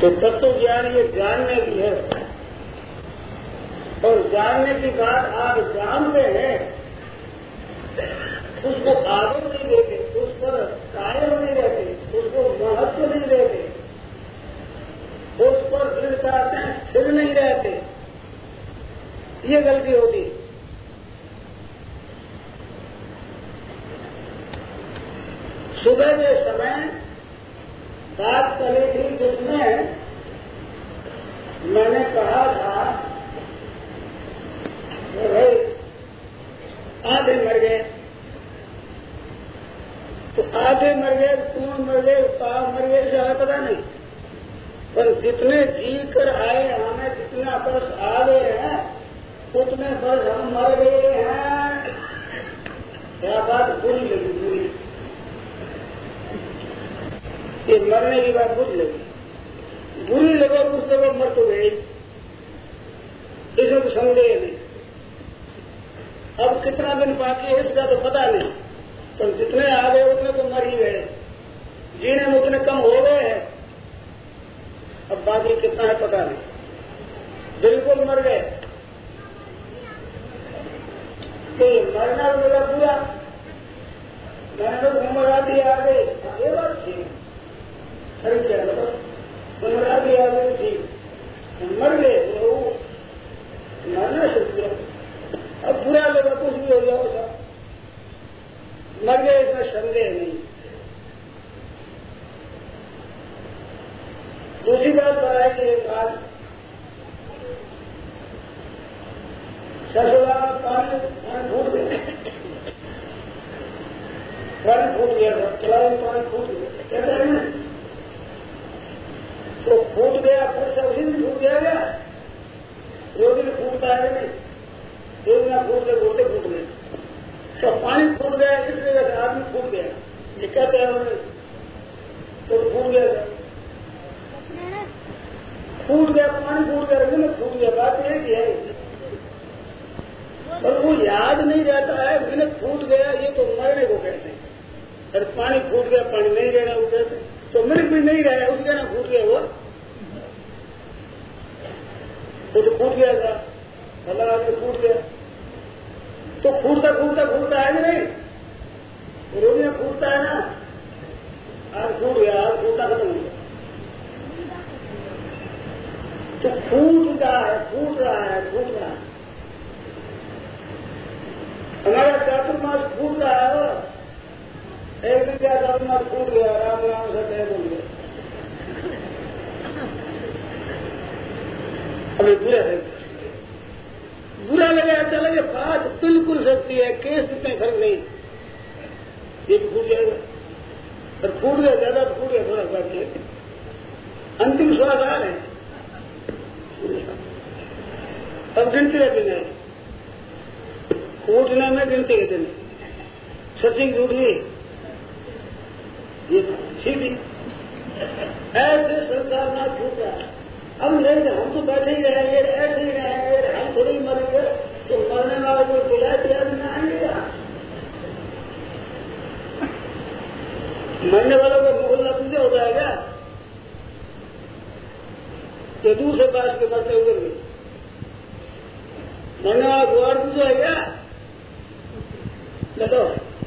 तो तत्व ज्ञान ये जानने की है, और जानने की बात आप जानते हैं, उसको आदर नहीं देते, उस पर कायम नहीं रहते, उसको महत्व नहीं देते, उस पर दृढ़ता से स्थिर नहीं रहते, ये गलती होती। सुबह के समय बात चली थी जिसमें मैंने कहा था भाई आधे मर गए, तो आधे मर गए, कौन मर गए, पाव मर गए, इसे पता नहीं, पर जितने जी कर आए हमें जितना वर्ष आ गए हैं उतने वर्ष हम मर गए हैं। क्या बात बुरी लगी, बुरी, ये मरने की बात बुरी लगी, बुरी लगे उस जगह मर तो गई, इसमें तो संदेह नहीं। अब कितना दिन बाकी है इसका तो पता नहीं, पर जितने आ गए उतने तो मर ही गए, जीने में उतने कम हो गए हैं, अब बाकी कितना है पता नहीं, बिल्कुल मर गए। तो मरना तो मेरा पूरा, मैंने तो उम्र आ गई, ये बात थी, अरे क्या मतलब उम्र आ गई ठीक, मर गए तो मरना शुक्रिया, अब बुरा लगा कुछ भी हो जाओ सब, मर गए इसमें संदेह नहीं। दूसरी बात बताए कि एक बात ससुरा पानी फूट गया, पानी फूट गया था, तलाब में पानी फूट गया, कहते हैं ना, तो फूट गया, फिर से उसी दिन फूट गया क्या, दो दिन फूटता है नहीं, दो दिन फूट गए, गोटे फूट गए, तो पानी फूट गया, इसलिए आदमी फूट गया, ये कहते हैं उन्होंने, तो फूट गया, फूट गया, पानी फूट गया, रंग में फूट गया, बात यह की है, और वो याद नहीं रहता है, मिनट फूट गया, ये तो मरने को कहते हैं, और पानी फूट गया, पानी नहीं रहना वो कहते हैं, तो मिनट भी नहीं रहा, उसके ना फूट गया, वो तो फूट गया था, भला आदमी फूट गया, तो फूटता फूटता फूटता है कि नहीं, रोज में फूटता है ना, आज फूट गया, आज फूटता खत्म हो गया, तो फूट रहा है, फूट रहा है, फूट रहा है, हमारा चातुर्मास फूट रहा है, एक दिन क्या चातुर्मास फूट गया, राम राम से तय बोल गया, हमें बुरा लगे, अच्छा लगे, बात बिल्कुल सच्ची है, केस इतने फर्क नहीं, ये भी फूट जाएगा, पर फूट गया, ज्यादा फूट गया, थोड़ा बात है, अंतिम श्वास आ रहे, अब गिनती है दिन है, फूटने में गिनती के दिन, सच्ची झूठी, ये ठीक है, ऐसे संसार ना छूटा, अब नहीं, हम तो बैठे ही रहेंगे, ऐसे ही रहेंगे, हम थोड़ी मरेंगे, तो मरने वाले को दिला दिया नहीं आएंगे, मरने वालों का मोहल्ला तुझे हो जाएगा, ये दूर से बात के मरते उधर भी, मरने वाला द्वार तुझे है क्या, बताओ,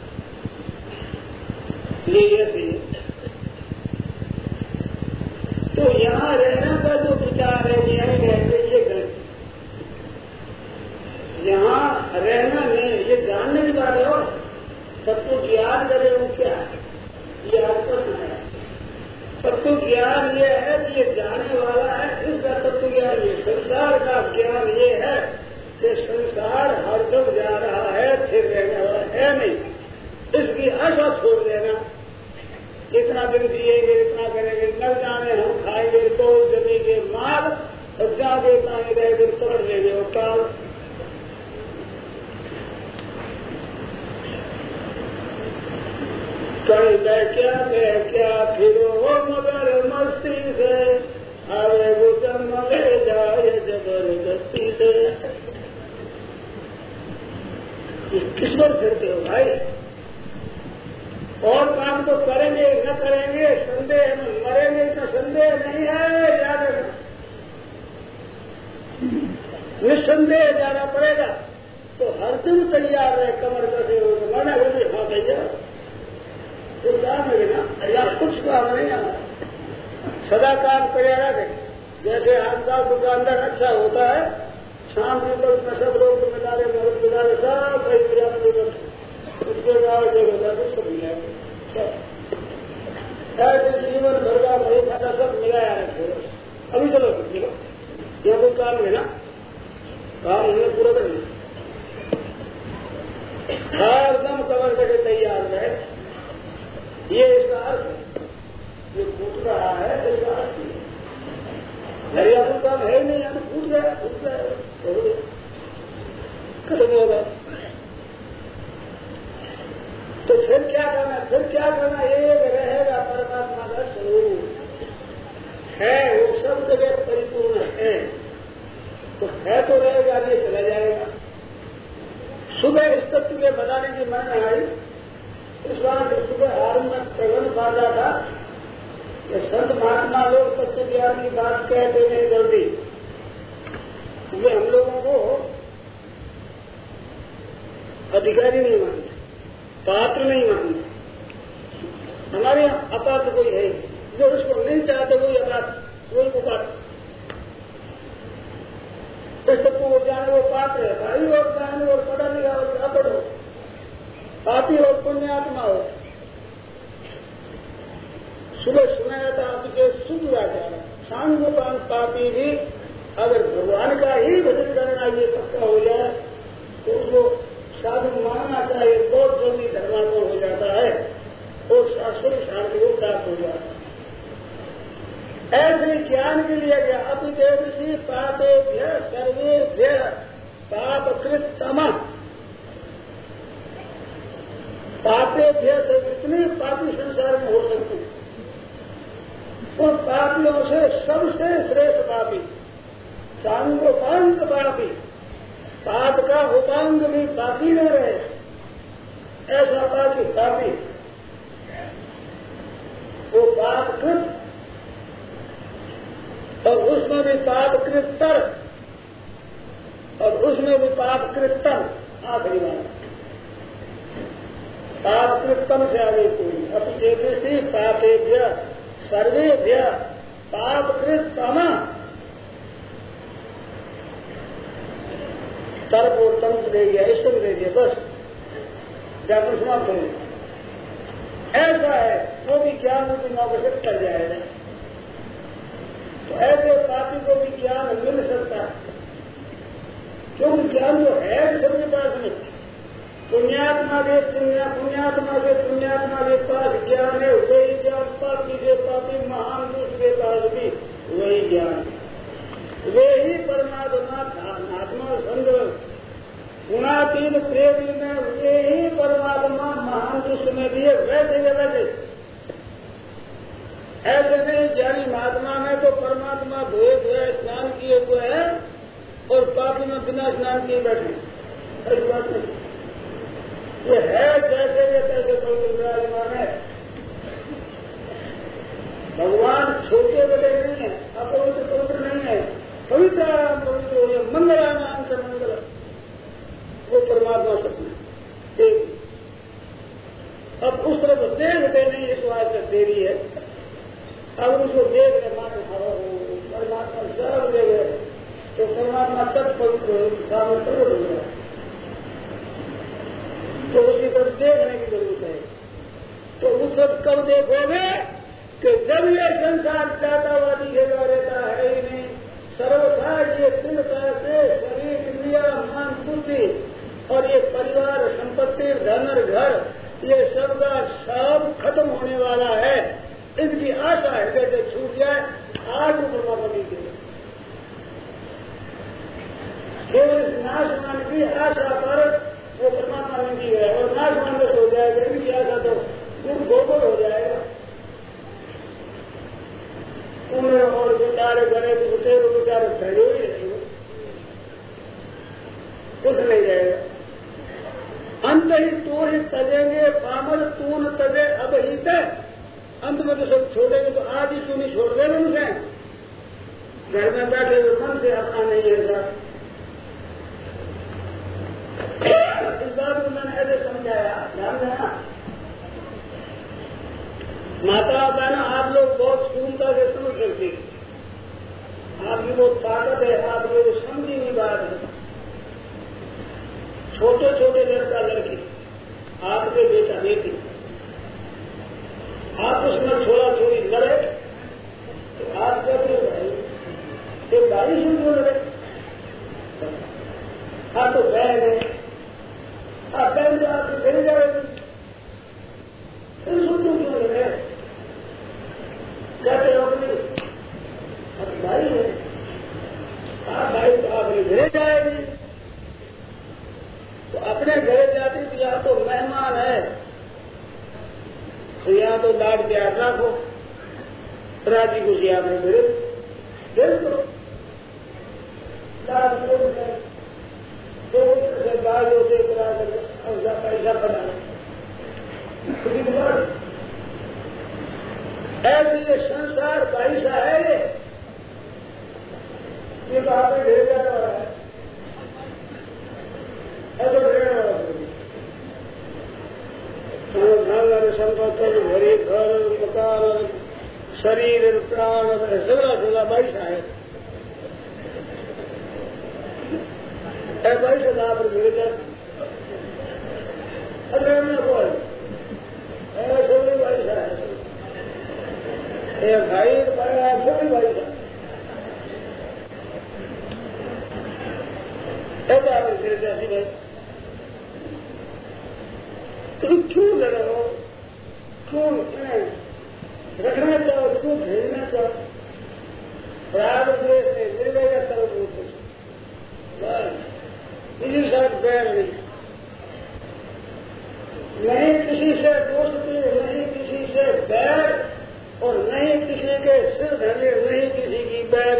ये ऐसे ही। तो यहाँ रहना का जो विचार है, यही रहते, ये गलत, यहाँ रहना नहीं, ये जानने की बात है, और सबको ज्ञान करे वो क्या है, ये आपको सुना, तत्व ज्ञान ये है कि ये जाने वाला है, इसका तत्व ज्ञान ये, संसार का ज्ञान ये है कि संसार हर जब जा रहा है, फिर रहने वाला है नहीं, इसकी आशा छोड़ देना, इतना दिन जिएंगे, इतना करेंगे, न जाने हम खाएंगे तो जमेंगे माल, और जाके पानी रह दिन पकड़ लेंगे और काल, कहीं क्या फिरो मगर मस्ती से, आवे वो जन्म ले जाए जबरदस्ती से, किस पर फिरते हो भाई, और काम तो करेंगे न करेंगे, संदेह में मरेंगे, इतना संदेह नहीं है, निसंदेह जाना पड़ेगा, तो हर दिन तैयार रहे, कमर कसे हो तो माना भी हाँ तैयार, तो काम है ना, या कुछ काम नहीं आना, सदा काम तैयार रहे। जैसे आपका दुकानदार अच्छा होता है, शाम के वक्त में सब लोग मिलारे मदद मिलारे सब भाई मिला उसके बाद जो होता है सब मिलाए, ऐसे जीवन भर का भाई खाता सब मिलाया रखे। अभी चलो चलो यह कोई काम है ना, काम हमें पूरा करना, हरदम कवर करके तैयार रहे, ये इसका अर्थ है। ये फूट रहा है इसका अर्थ है, मेरे यहाँ काम है नहीं, यहाँ फूट गया खत्म होगा। तो फिर क्या करना, फिर क्या करना, एक रहेगा परमात्मा का स्वरूप है, वो सब जगह परिपूर्ण है, तो है तो रहेगा, ये चला जाएगा। सुबह इस तत्व के बताने की मन में आई, इस बार सुबह आरंभ में प्रबंध बांधा था कि संत महात्मा लोग तत्व ज्ञान की बात कहते नहीं जल्दी, वे हम लोगों को अधिकारी नहीं मानते, पात्र नहीं मानते। हमारे यहाँ अपात्र कोई है, जो उसको नहीं चाहते वही अपात्र, वही उपात्र। इस तत्व को जाने वो पात्र है, भाई और बहन और पढ़ा लिखा और अपढ़ हो, पापी और पुण्यात्मा हो। सुबह सुनाया था आपके शुद्ध आचार, सांगोपान पापी भी अगर भगवान का ही भजन करना ये पक्का हो जाए तो उसको साधु मानना चाहिए, बहुत जल्दी धर्मात्मा हो जाता है और शाश्वत शांति को प्राप्त हो जाता है। ऐसे ज्ञान के लिए गया अपिदेवसी पापेभ्य सर्वेभ्य पापकृत तमः, पापेभ्य से जितने पापी संसार में हो सकते हैं उन पापियों से सबसे श्रेष्ठ पापी सांगोपांग पापी, पाप का उपांग भी पापी न रहे, ऐसा पापी वो पापकृत और उसमें भी पापकृतर और उसमें भी पापकृतम, आखिरी बात पापकृतम से आगे कोई अपनी जैसे से पापेभ्य सर्वेभ्य पापकृतम सर्व और तंत्र दे दिया, ईश्वर दे दिया, बस जाकर समाप्त हो। ऐसा है वो भी ज्ञान रूपी मौके से चल जाएगा, तो ऐसे पापी को भी ज्ञान मिल सकता है, क्योंकि ज्ञान जो है सबके पास नहीं। पुण्यात्मा के पास ज्ञान है, वही ज्ञान पापी के पापी महान पुरुष के पास भी वही ज्ञान, वे ही परमात्मा आत्मा संग गुणातीत प्रेमी में वे ही परमात्मा महान पुरुष में दिए वैसे वैसे। ऐसे नहीं ज्ञानी महात्मा में तो परमात्मा धोए धोए स्नान किए हुए है और पापी में बिना स्नान किए बैठे, ऐसी बात नहीं। ये है जैसे ये तैसे पवित्र विराजमान है, भगवान छोटे बड़े नहीं है, अपवित्र पवित्र नहीं है, पवित्र पवित्र हो, मंगला नाम से मंगल, वो परमात्मा सपना देवी। अब उस तरफ देखते नहीं, इस बात से देरी है, अब उसको देख रहे माने परमात्मा सर्व दे गए तो परमात्मा तक पवित्र सामने प्रकट हो गया, तो उसकी तरफ देखने की जरूरत है। तो उस सब कब देखोगे कि जब ये संसार चाहतावादी घेरा रहता है ही नहीं, सर्वथा ये दृढ़ता से शरीर इंद्रिया मन बुद्धि और ये परिवार संपत्ति धन और घर ये सब का सब खत्म होने वाला है, इनकी आशा हृदय से छूट जाए, आज वो परमात्मा दीजिए। केवल इस नाशमान की आशा पर वो परमात्मा ने दी है और नाशमान से हो जाएगा, इनकी आशा तो खूब गोबर हो जाएगा। उन्हें और बेचारे गणे उठे वो बेचारे खड़े ही रहेंगे, कुछ नहीं जाएगा। अंत ही तो ही तजेंगे पामर तून तजे अब ही तय, अंत में तो सब छोड़ेंगे तो आज ही चूनी छोड़ दे उनसे, घर में बैठे हुए मन से अपना नहीं है सर, ऐसे समझाया, ध्यान देना। माता बहना आप लोग बहुत सुंदर से समझ सकते, आपकी वो ताकत है, आप लोग समझी नहीं बात है। छोटे छोटे लड़का लड़की, आपके बेटा बेटी, आप उसमें थोड़ा थोड़ी लड़े तो आप क्या बोले भाई, ये भाई से क्यों लड़े? हाँ तो बहन है, आप बहन जो आपके घर जाएगी, फिर सुनो क्यों लड़े? कहते हो अपने अब भाई है, आप भाई तो आपने घर जाएगी, तो अपने घर जाती तो यहाँ तो मेहमान है, तो यहाँ तो लाड प्यार रखो, राजी खुशी आपने फिर करो, लाड से बाल होते उसका पैसा बना ऐसे ये संसार पैसा है, ये तो आपने ढेर जाने वाला है, ऐसा ढेर वाला संपत्ति घरे घर मकान शरीर प्राण सगला सगला पैसा है, पैसे लाभ मिल जाए। अरे मैं बोल ऐसे भी पैसा है, भाई ऐसे भी पैसा ऐसा आप फिर जैसी भाई तुम क्यों लड़ रहे हो, क्यों रखना चाहो, क्यों भेजना चाहो, प्राग द्वेष से मिलेगा सब बस किसी साथ बैर नहीं किसी से दोस्ती, नहीं किसी से बैर, और नहीं किसी के सिर धने, नहीं किसी की बैर,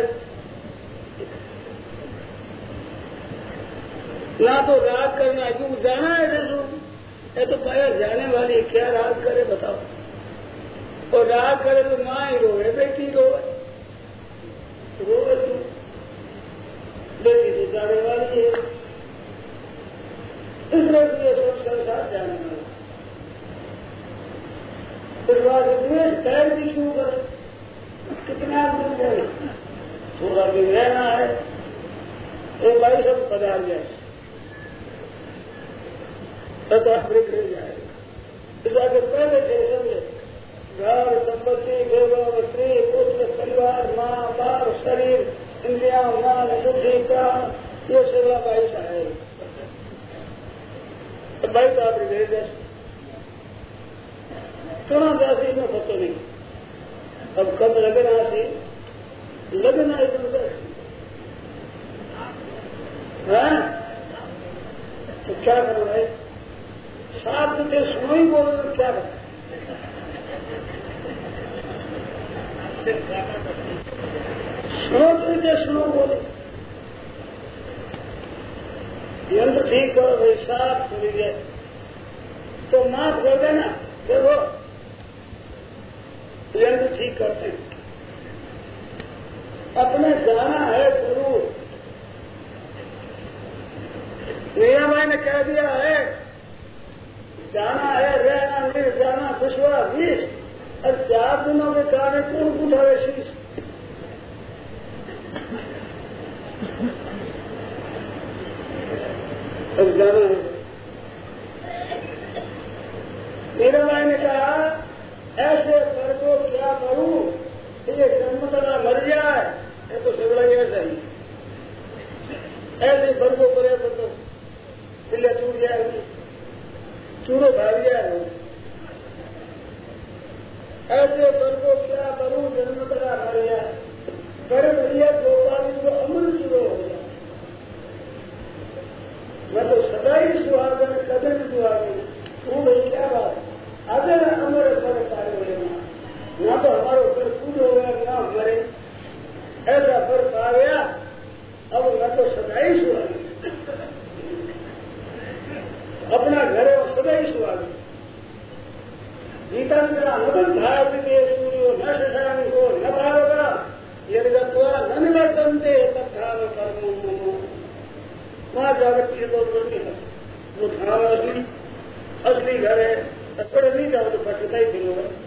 ना तो राग करना, क्यों जाना है जैसू, ये तो बाहर जाने वाली क्या राग करे बताओ, और राग करे तो माँ ही रोए, बेटी रोए, रोए तू, बेटी तो जाने वाली है, इसलिए सब संसार जाने वाला। इस बात द्वेष पैर भी क्यों करे, कितना दिन रहना, थोड़ा दिन रहना है, एक भाई सब पधार जाए तो अफ्रीक रह जाएगा। इस आगे पहले से समझे घर संपत्ति गौरव स्त्री पुत्र परिवार माँ बाप शरीर इंद्रिया मान बुद्धि प्राण ये सेवा पैसा है, तो भाई तो आप रह जाए थोड़ा जासी में पता नहीं, अब कब लगना से लगना इधर है तो क्या करो भाई, साथ में सुनो ही बोलो तो क्या करो, सुनो तो सुनो बोले यंत्र ठीक करो भाई, साफ खुली जाए तो माफ कर देना, देखो यंत्र ठीक करते हैं, अपने जाना है जरूर, मीरा भाई ने कह दिया है जाना है, रहना नहीं जाना विश्वास भी, और 4 दिनों के कारण कौन उठावे शीश, अब जाना है। मीरा भाई ने कहा ऐसे कर को क्या करूं, ये जन्मतला मर जाए, ये तो सगड़ा ऐसा ही, ऐसे कर को करे तो पिल्ला टूट जाएगी, चूड़ो भाग जाए, ऐसे कर को क्या करूं जन्मतला मर जाए, कर भैया 2 बार इनको अमृत चूड़ो हो जाए, मैं तो सदा ही सुहागन कदर सुहागन, तू भाई क्या बात, अगर हमारे पर कार्य होगा ना तो हमारे ऊपर कूद हो गया ना हमारे ऐसा फर्क आ गया, अब मैं तो सदा ही सुहागन, अपना घर है सदा ही सुहागन, गीता मेरा मदन भारत के सूर्यो न शशांक को न भारता यदि न निवर्तनते तथा कर्म वहां जाकर चीज वो धारा असली घर है, थोड़े नहीं जाओ तो पछता ही फिर होगा।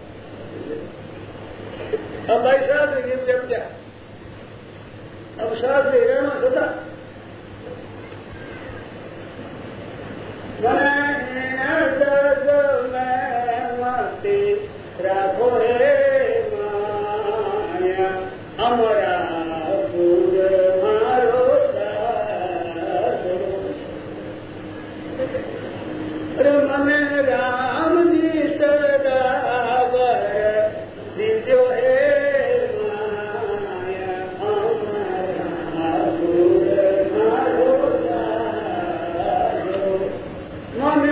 अब भाई साहब ये जब क्या, अब साहब ले रहना सदा राखो रे माया अमरा पूज मारो मन राम जी सदावर दीजो है माया अमरा पूज मारो मन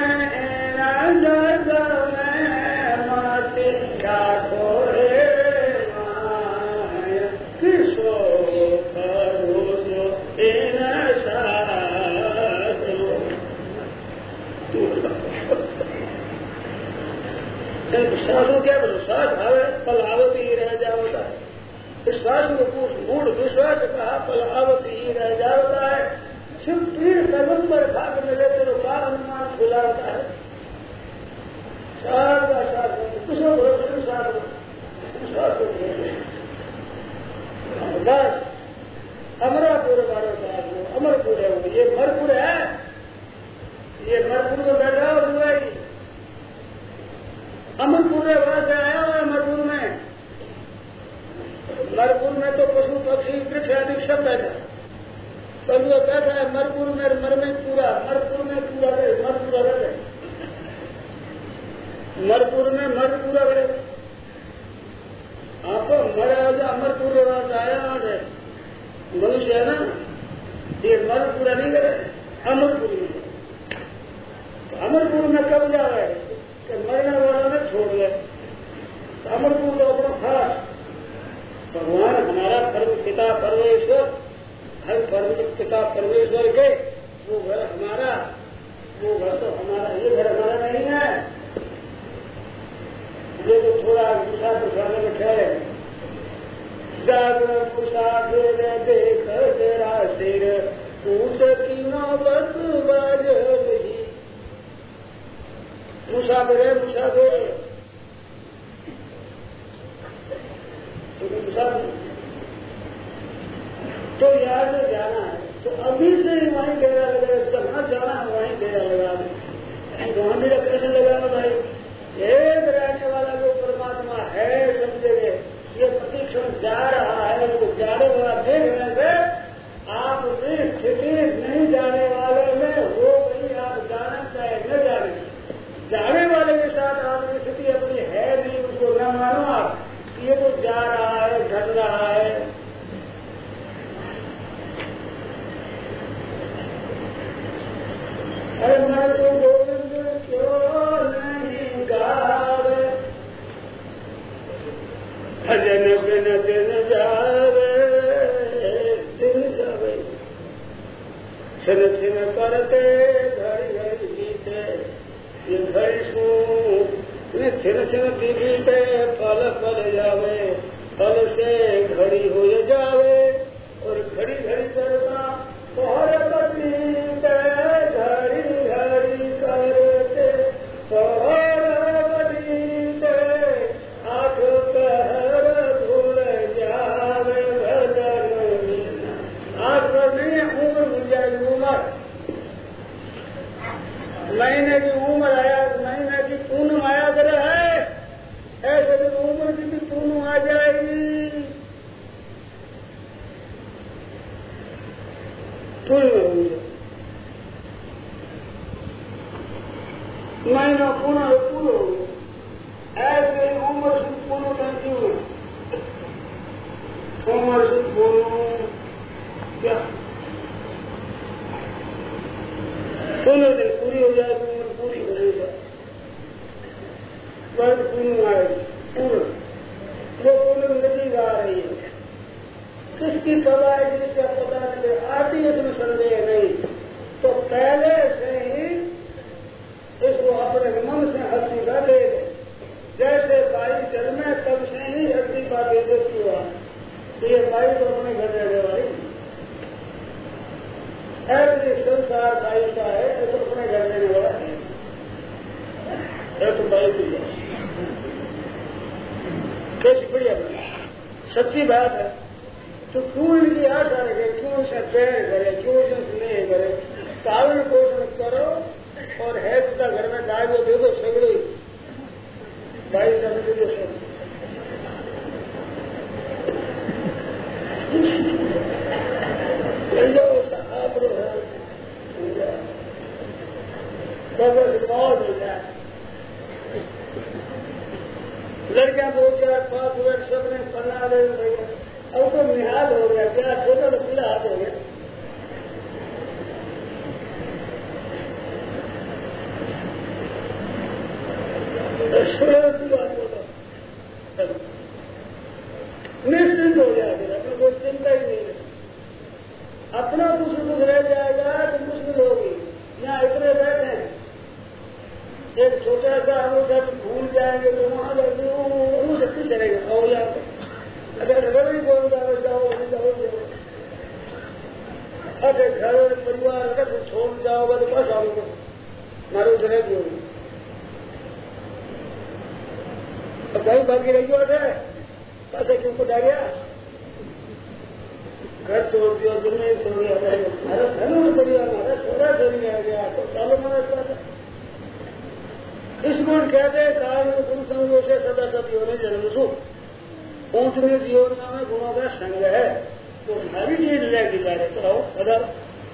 विश्वासों क्या विश्वास भाव पलावत ही रह जाता है। विश्वास में मूढ़ विश्वास कहा पलावत ही रह जाता है। सिर्फ तीर कदम पर भाग मिले तो का अनुमान खुलाता है। बस अमरापुर वालों का अमरपुर है वो, ये मरपुर है, ये मरपुर में बैठा हुआ है। अमरपुर में वहां से आया हुआ है। मरपुर में तो पशु पक्षी वृक्ष आदि सब बैठा, पर वो बैठा है मरपुर में, मर में पूरा, मरपुर में पूरा रहे, मर पूरा रहे, मरपुर में मर पूरा रहे। आपको मरा अमरपुर में वहां से आया है मनुष्य है ना, ये मर पूरा नहीं करे अमरपुर में। अमरपुर में कब जा रहे कि मरने वाला ने छोड़ दिया। अमरपुर का अपना खास भगवान हमारा परम पिता परमेश्वर, हर परम पिता परमेश्वर के वो घर हमारा, वो घर तो हमारा, ये घर हमारा नहीं है। ये तो थोड़ा दूसरा दुकान में ठहरे जागर मुसाफिर देख तेरा सिर पूछ की नौबत बाज रही। मुसाफिर है, मुसाफिर तो यार में जाना है तो अभी से ही वहीं डेरा लगा, जहाँ जाना है वहीं डेरा लगा दे। वहां भी कैसे लगाना भाई, एक रहने वाला जो परमात्मा है समझेंगे। ये प्रतिक्षण जा रहा है, वो जाने वाला देखने से आप भी स्थिति नहीं जाने वाले में हो गई। आप जाना चाहे न जाने, जाने वाले के साथ आपकी स्थिति अपनी है नहीं, उसको न मानो आप। ये तो जा रहा है, घट रहा है। अरे मैं तो गोविंद क्यों नहीं गावे, भजन बिन दिन जावे, दिन जावे छिन छिन करते घड़ी घड़ी बीते। ये घड़ी सू छिन छिन बीते पल पल जावे, पल से घड़ी हो जावे। और घड़ी घड़ी करता तोहरे बदीते, घड़ी घड़ी करते तोहरे बदीते। आठ पहर भूल जावे भजन बिना। आठ पर नहीं उम्र मिल जाएगी, उम्र महीने की उम्र आया, महीने की पूनम आया करे है, ऐसे दिन उम्र की भी पूनम आ जाएगी। महीना पूरा पूरा हो गया, ऐसे उम्र से पूर्ण करती हुई उम्र से पूर्ण क्या 16 दिन पूरी हो जाए तो उम्र पूरी हो जाएगी, वर्ष पूर्ण आएगी। पूर्ण वो पूर्ण नदी आ रही है, किसकी कब आएगी क्या पता नहीं, आती है इसमें संदेह नहीं। तो पहले से ही इसको अपने मन से हस्ती का दे दे, जैसे बाई जल में तब से ही हस्ती का तेजस्वी हुआ। तो ये बाई तो अपने घर रहने वाली, ऐसे संसार बाई का है तो अपने घर रहने वाला है। तो बाई भी कैसी बढ़िया सच्ची बात है। तो क्यों इनकी आशा रखे, क्यों इसे प्रेर करे, क्यों इसे स्नेह करे, पालन पोषण करो और है तो घर में गाय को दे दो सगड़े भाई समझ दो सब आप मौज हो जाए। लड़कियां 2-4-5 मिनट सबने पन्ना दे भैया अब तो निहाल हो गया, क्या छोटा तो पीला हाथ हो गया। निश्चिंत हो जाएगा, अपने कोई चिंता ही नहीं है। अपना कुछ दुख रह जाएगा तो मुश्किल होगी। यहाँ इतने बैठे हैं, एक छोटा सा जब भूल जाएंगे तो वहां जाएंगे शक्ति चलेगा और यहाँ अगर रवि बोल जाओ जाओ अगर घर और परिवार अगर छोड़ जाओगे तो बस आओगे मारो रहेगी होगी। अब भाई बाकी रही बात है पैसे क्यों को डालिया घर छोड़ दिया, दुनिया छोड़ दिया, हमारा धन में परिवार हमारा छोड़ा छोड़ी आ गया तो चालो मारा। इस गुण कहते हैं काल में गुण संगों से सदा सती होने जन्म सुख पहुंचने जीवन में गुणों का संग है तो सारी चीज रहेगी जाए तो आओ अदर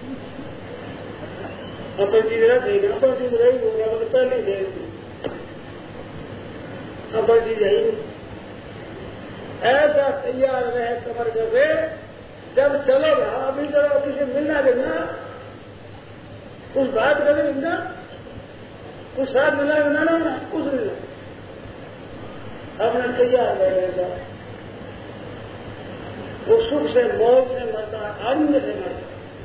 अपन चीज रहेगी, अपन चीज रही होगा तो पहले देगी अपन चीज यही ऐसा तैयार रहे कमर करके जब चलेगा। अभी जरा किसी मिलना देना कुछ बात करें ना कुछ साथ मिला ना कुछ नहीं अपने तैयार रहेगा। वो सुख से मौत से मरता आनंद से मरता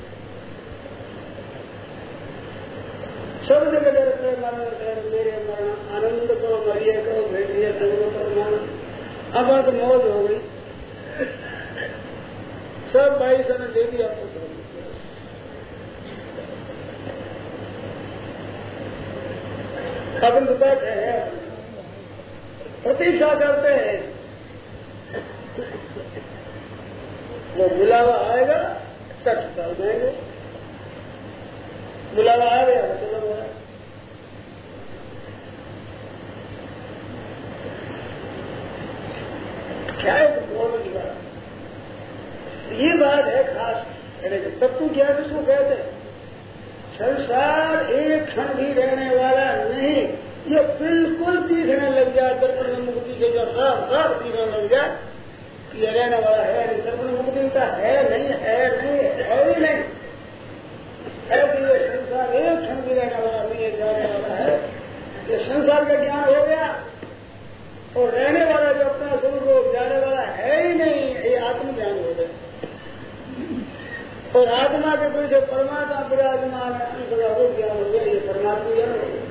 सब जगह डरते मेरे मरण आनंद को मरिए करो भेटिए संग पर अब तो मौज हो गई सब भाई ने दे दिया आपको। अपन बैठे हैं प्रतीक्षा करते हैं वो बुलावा आएगा सच कर देंगे। बुलावा आ गया चलो बोला क्या है बोलने की बात। ये बात है खास तत्व ज्ञान इसको कहते हैं। संसार एक क्षण भी रहने वाला नहीं, ये बिल्कुल दिखने लग जाए दर्पण मुक्ति के जो साफ दिखने लग जाए ये रहने वाला है नहीं। दर्पण मुक्ति का है नहीं ही नहीं है कि ये संसार एक क्षण भी रहने वाला नहीं है, जाने वाला है। ये संसार का ज्ञान हो गया और रहने वाला जो अपना स्वरूप जाने वाला है ही नहीं, ये आत्मज्ञान हो गया। और आत्मा के पीछे परमात्मा विराजमान है, वो ज्ञान हो गया, ये परमात्मा ज्ञान हो गया।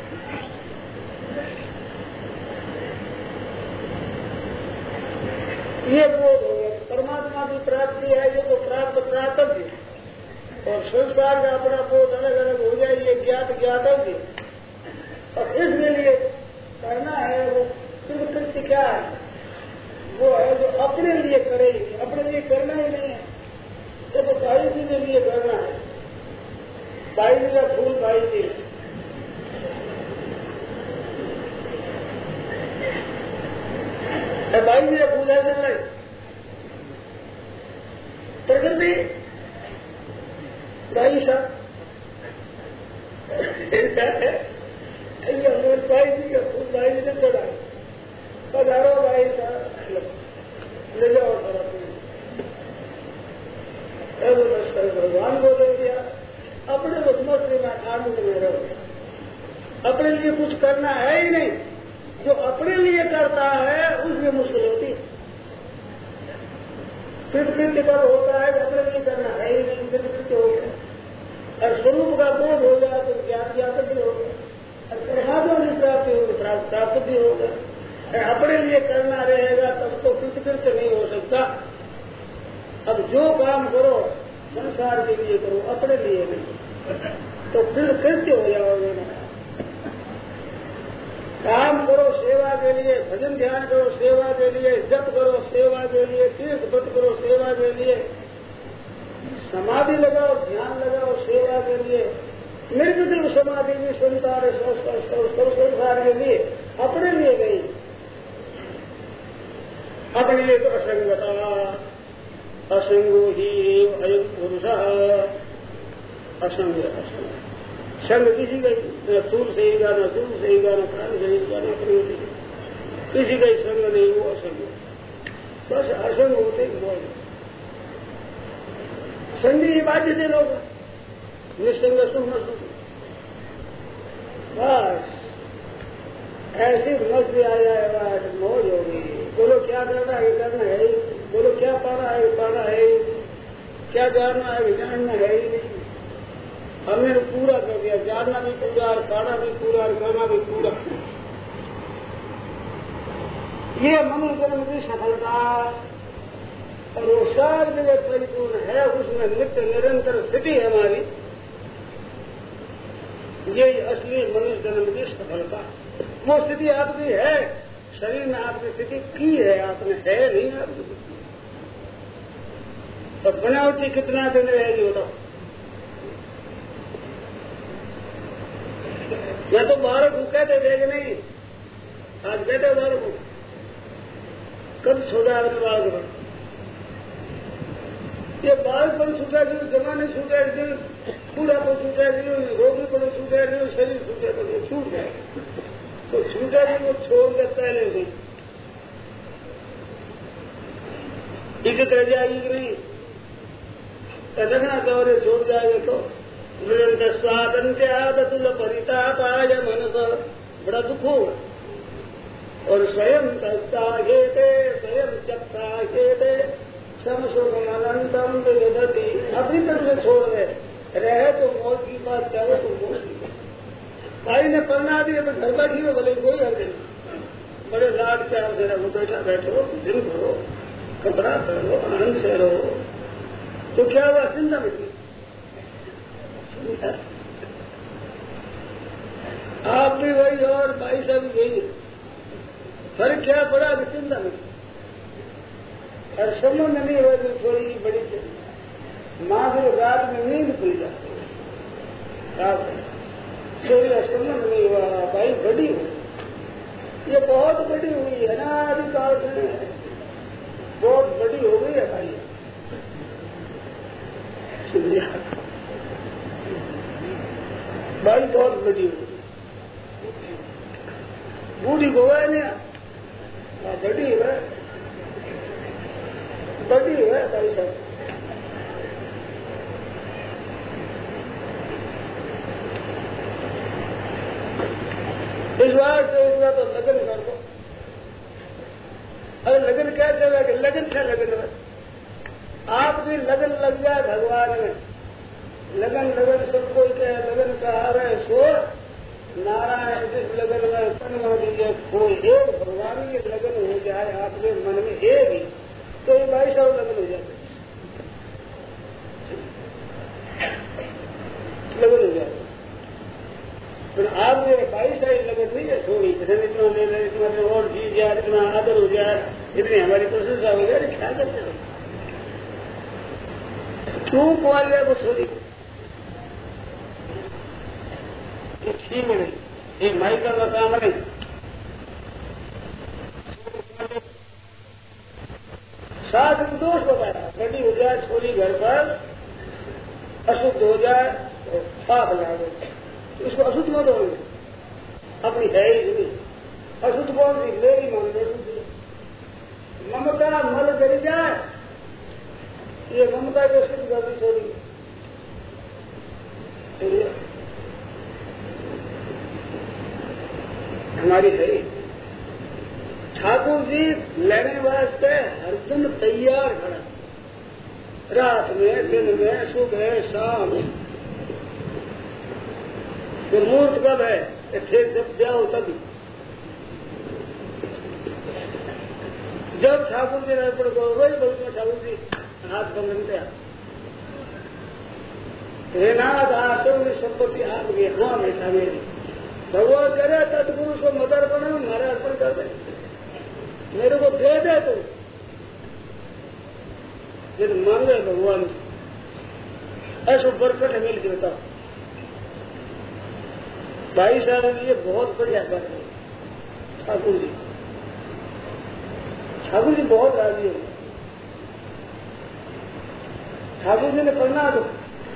ये बोध हो गया परमात्मा की प्राप्ति है, ये तो प्राप्तव्य और संस्कार का अपना बोध अलग अलग हो जाए, ये ज्ञातव्य। और इसके लिए करना है वो कृत्य क्या है, वो है जो अपने लिए करेगी, अपने लिए करना ही नहीं है। जब भाई जी के लिए करना है, भाई जी का फूल भाई जी भाई जी का फूल है चल रहे प्रकृति भाई साहब भाई जी का फूल भाई जी ने चढ़ा पधारो भाई साहब ले जाओ भगवान को दे दिया। अपने मस्ती में आनंद में रहो, अपने लिए कुछ करना है ही नहीं। जो अपने लिए करता है उसमें मुश्किल होती है। कृत्य पर होता है अपने लिए करना है ही नहीं, कृत्य हो गया। और स्वरूप का बोध हो गया तो ज्ञान ज्ञात भी हो गया, और परमात्मा की प्राप्ति होगी प्राप्त भी होगा। अपने लिए करना रहेगा तब तो कृत्य नहीं हो सकता। अब जो काम करो संसार के लिए करो, अपने लिए नहीं, तो फिर कृत्य हो जाओगे। काम करो सेवा के लिए, भजन ध्यान करो सेवा के लिए, जप करो सेवा के लिए, तीर्थ व्रत करो सेवा के लिए, समाधि लगाओ ध्यान लगाओ सेवा के लिए, निर्विकल्प समाधि में संसार संसार के लिए अपने लिए गई। अपने लिए तो असंगता, असंगो ही अयम पुरुष, असंग संग किसी का न सूर सहीगा, न दूर सहीगा, न प्राण सहीगा, न प्रयोगी, किसी का संग नहीं, वो असंग। बस असंग होते ही बहुत संगी बाध्य थे लोग, निसंग सुख न सुख। बस ऐसी मस्ती आ जाए, मौज होगी। बोलो क्या करना है, करना है। बोलो क्या पाना है, पाना है। क्या जानना है, जानना है ही नहीं। हमने तो पूरा कर दिया, जानना भी पूरा, पाना भी पूरा, गाना भी पूरा। ये मनुष्य जन्म की सफलता, और वो सार जगह परिपूर्ण है, उसमें नित्य निरंतर स्थिति है हमारी। यही असली मनुष्य जन्म की सफलता। वो स्थिति आपकी है, शरीर में आपकी स्थिति की है, आपने है नहीं आपकी। तो बनावटी कितना दिन रहेगी बताओ। या तो बालक को कहते थे नहीं, आज कहते बालक को कब छोड़ा अपने बालक को। ये बालक पर छूटा नहीं, जमाने छूटा नहीं, पूरा पर छूटा नहीं, रोगी पर छूटा नहीं, शरीर छूटा नहीं, छूट जाए तो छूटा नहीं, वो छोड़ के पहले से इसी तरह जाएगी कि नहीं। रखना चाहे छोड़ जाएगा तो निरंतर स्वातंत्र आदतुल परितापाय मनस, बड़ा दुख होगा। और स्वयं तस्ता हेते, स्वयं चक्ता हेते, समसुखमनंतम विदधति। अपनी तरफ से छोड़ रहे तो मौत की बात, चाहे तो मौत की बात। भाई ने पढ़ना दिया तो घर बैठी हो, भले कोई हर्ज नहीं। बड़े लाड प्यार से रहो, बैठा बैठो, दिन भरो, कपड़ा पहनो, आनंद से रहो, तो क्या हुआ, चिंता मिली। आप भी वही और भाई साहब भी वही, फर्क क्या पड़ा कि चिंता में। और संबंध नहीं हुआ तो थोड़ी बड़ी चिंता। माँ को रात में नींद खुल जाती है, थोड़ी संबंध नहीं हुआ, भाई बड़ी हुई, ये बहुत बड़ी हुई है ना, अधिकार से बहुत बड़ी हो गई है भाई। भाई बहुत बड़ी हुई, बूढ़ी गोवा है ना, बड़ी है, बड़ी है भाई साहब। इस बार तो लगन कर दो। अरे लगन क्या चला कि लगन क्या लगन है, आप भी लगन लग जाए भगवान में। लगन लगन सब कोई कहे, लगन कहा रहे सो नारायण जिस लगन में तन हो दीजिए कोई एक भगवान की लगन हो जाए आपके मन में एक ही, तो ये भाई साहब लगन हो जाते, लगन हो जाए। फिर आप ये भाई साहब लगन नहीं है थोड़ी, इतने इतना ले लें, इतना और जीत जाए, इतना आदर हो जाए, इतनी हमारी प्रशंसा हो जाए, क्या करते हो क्यों कुआर गया वो छोड़ी ठीक नहीं, ये माई का काम नहीं। साथ दोष बताया, बड़ी हो जाए छोरी घर पर, अशुद्ध हो जाए तो पाप लागो, इसको अशुद्ध मत होंगे, अपनी है ही नहीं। अशुद्ध कौन सी, मेरी मन में ममता मल जरी जाए, ये ममता के सिद्ध करनी छोड़ी। हमारी है ठाकुर जी लेने वास्ते हरदम तैयार खड़ा, रात में दिन में सुबह शाम। तो मुहूर्त कब है, फिर जब जाओ तभी, जब ठाकुर जी अर्पण करो वही बोलते ठाकुर जी हाथ बंधते हे नाथ आसो में संपत्ति आपकी, हाँ बेटा मेरी, भगवान कह रहे तत्पुरुष को मत अर्पण हमारे अर्पण कर दे, मेरे को दे दे तो यदि मांगे भगवान ऐसा बरकट मिल देता। भाई साहब ये बहुत बढ़िया बात है। ठाकुर जी बहुत राजी हो। ठाकुर जी ने पढ़ना तो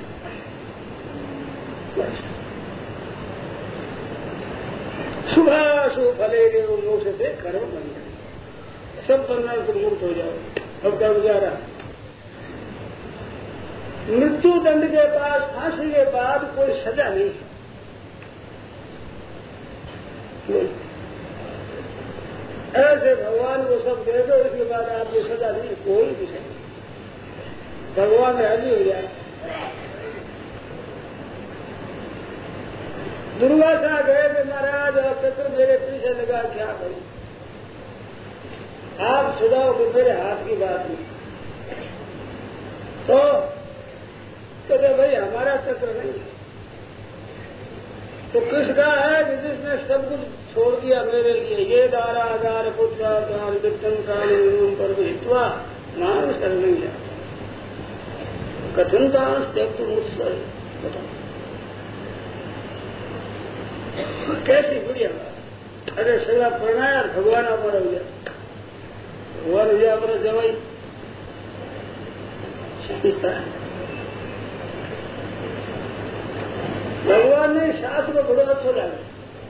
सुबह शुभ फले मोक्ष से कर्म बन जाए, सब बनना तो मुक्त हो जाओ। अब क्या गुजारा? मृत्यु दंड के पास फांसी के बाद कोई सजा नहीं। ऐसे भगवान को सब दे दो, इसके बाद आपकी सजा नहीं, कोई भी नहीं। भगवान राजी हो जाए। दुर्वासा गए कि महाराज और चक्र मेरे पीछे लगा, क्या करूं? आप सुझाओ कि मेरे हाथ की बात नहीं। तो कहते भाई हमारा चक्र नहीं, तो किसका है कि जिसने सब कुछ छोड़ दिया मेरे लिए? ये दारा आधार पुत्र वित्तम कानून पर हित्वा मान सर नहीं जाता। कठिन का त्यक्त मुझसे बताओ कैसी बढ़िया बात। अरे सगा प्रणाया भगवान पर हो गया, भगवान हो गया अपना जवाई। भगवान ने शास्त्र को बड़ा अच्छा लगा।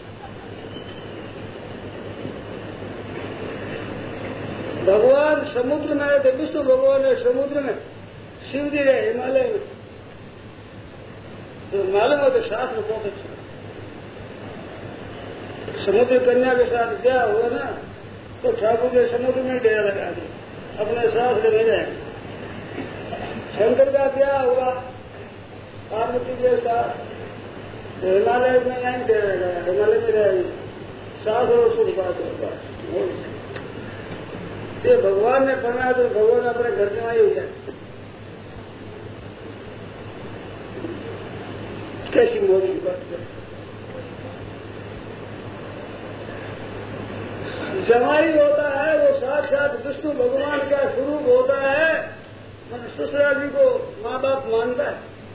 भगवान समुद्र में आए थे, विष्णु भगवान ने समुद्र में, शिव जी रहे हिमालय में। तो मालूम है तो शास्त्र बहुत अच्छा। समुद्र कन्या के साथ क्या हुआ ना, तो ठाकुर ने समुद्र में डेरा लगा दिया, अपने साथ ले गए। शंकर का क्या हुआ पार्वती के साथ, हिमालय में यहीं डेरा लगाया, हिमालय में रहेगी। सास और सुख बात होगा। ये भगवान ने करना तो भगवान अपने घर में आई हो जाए। कैसी मोदी की बात कर। जमाई होता है वो साक्षात विष्णु भगवान का स्वरूप होता है। मैंने ससुराल जी को माँ बाप मानता है,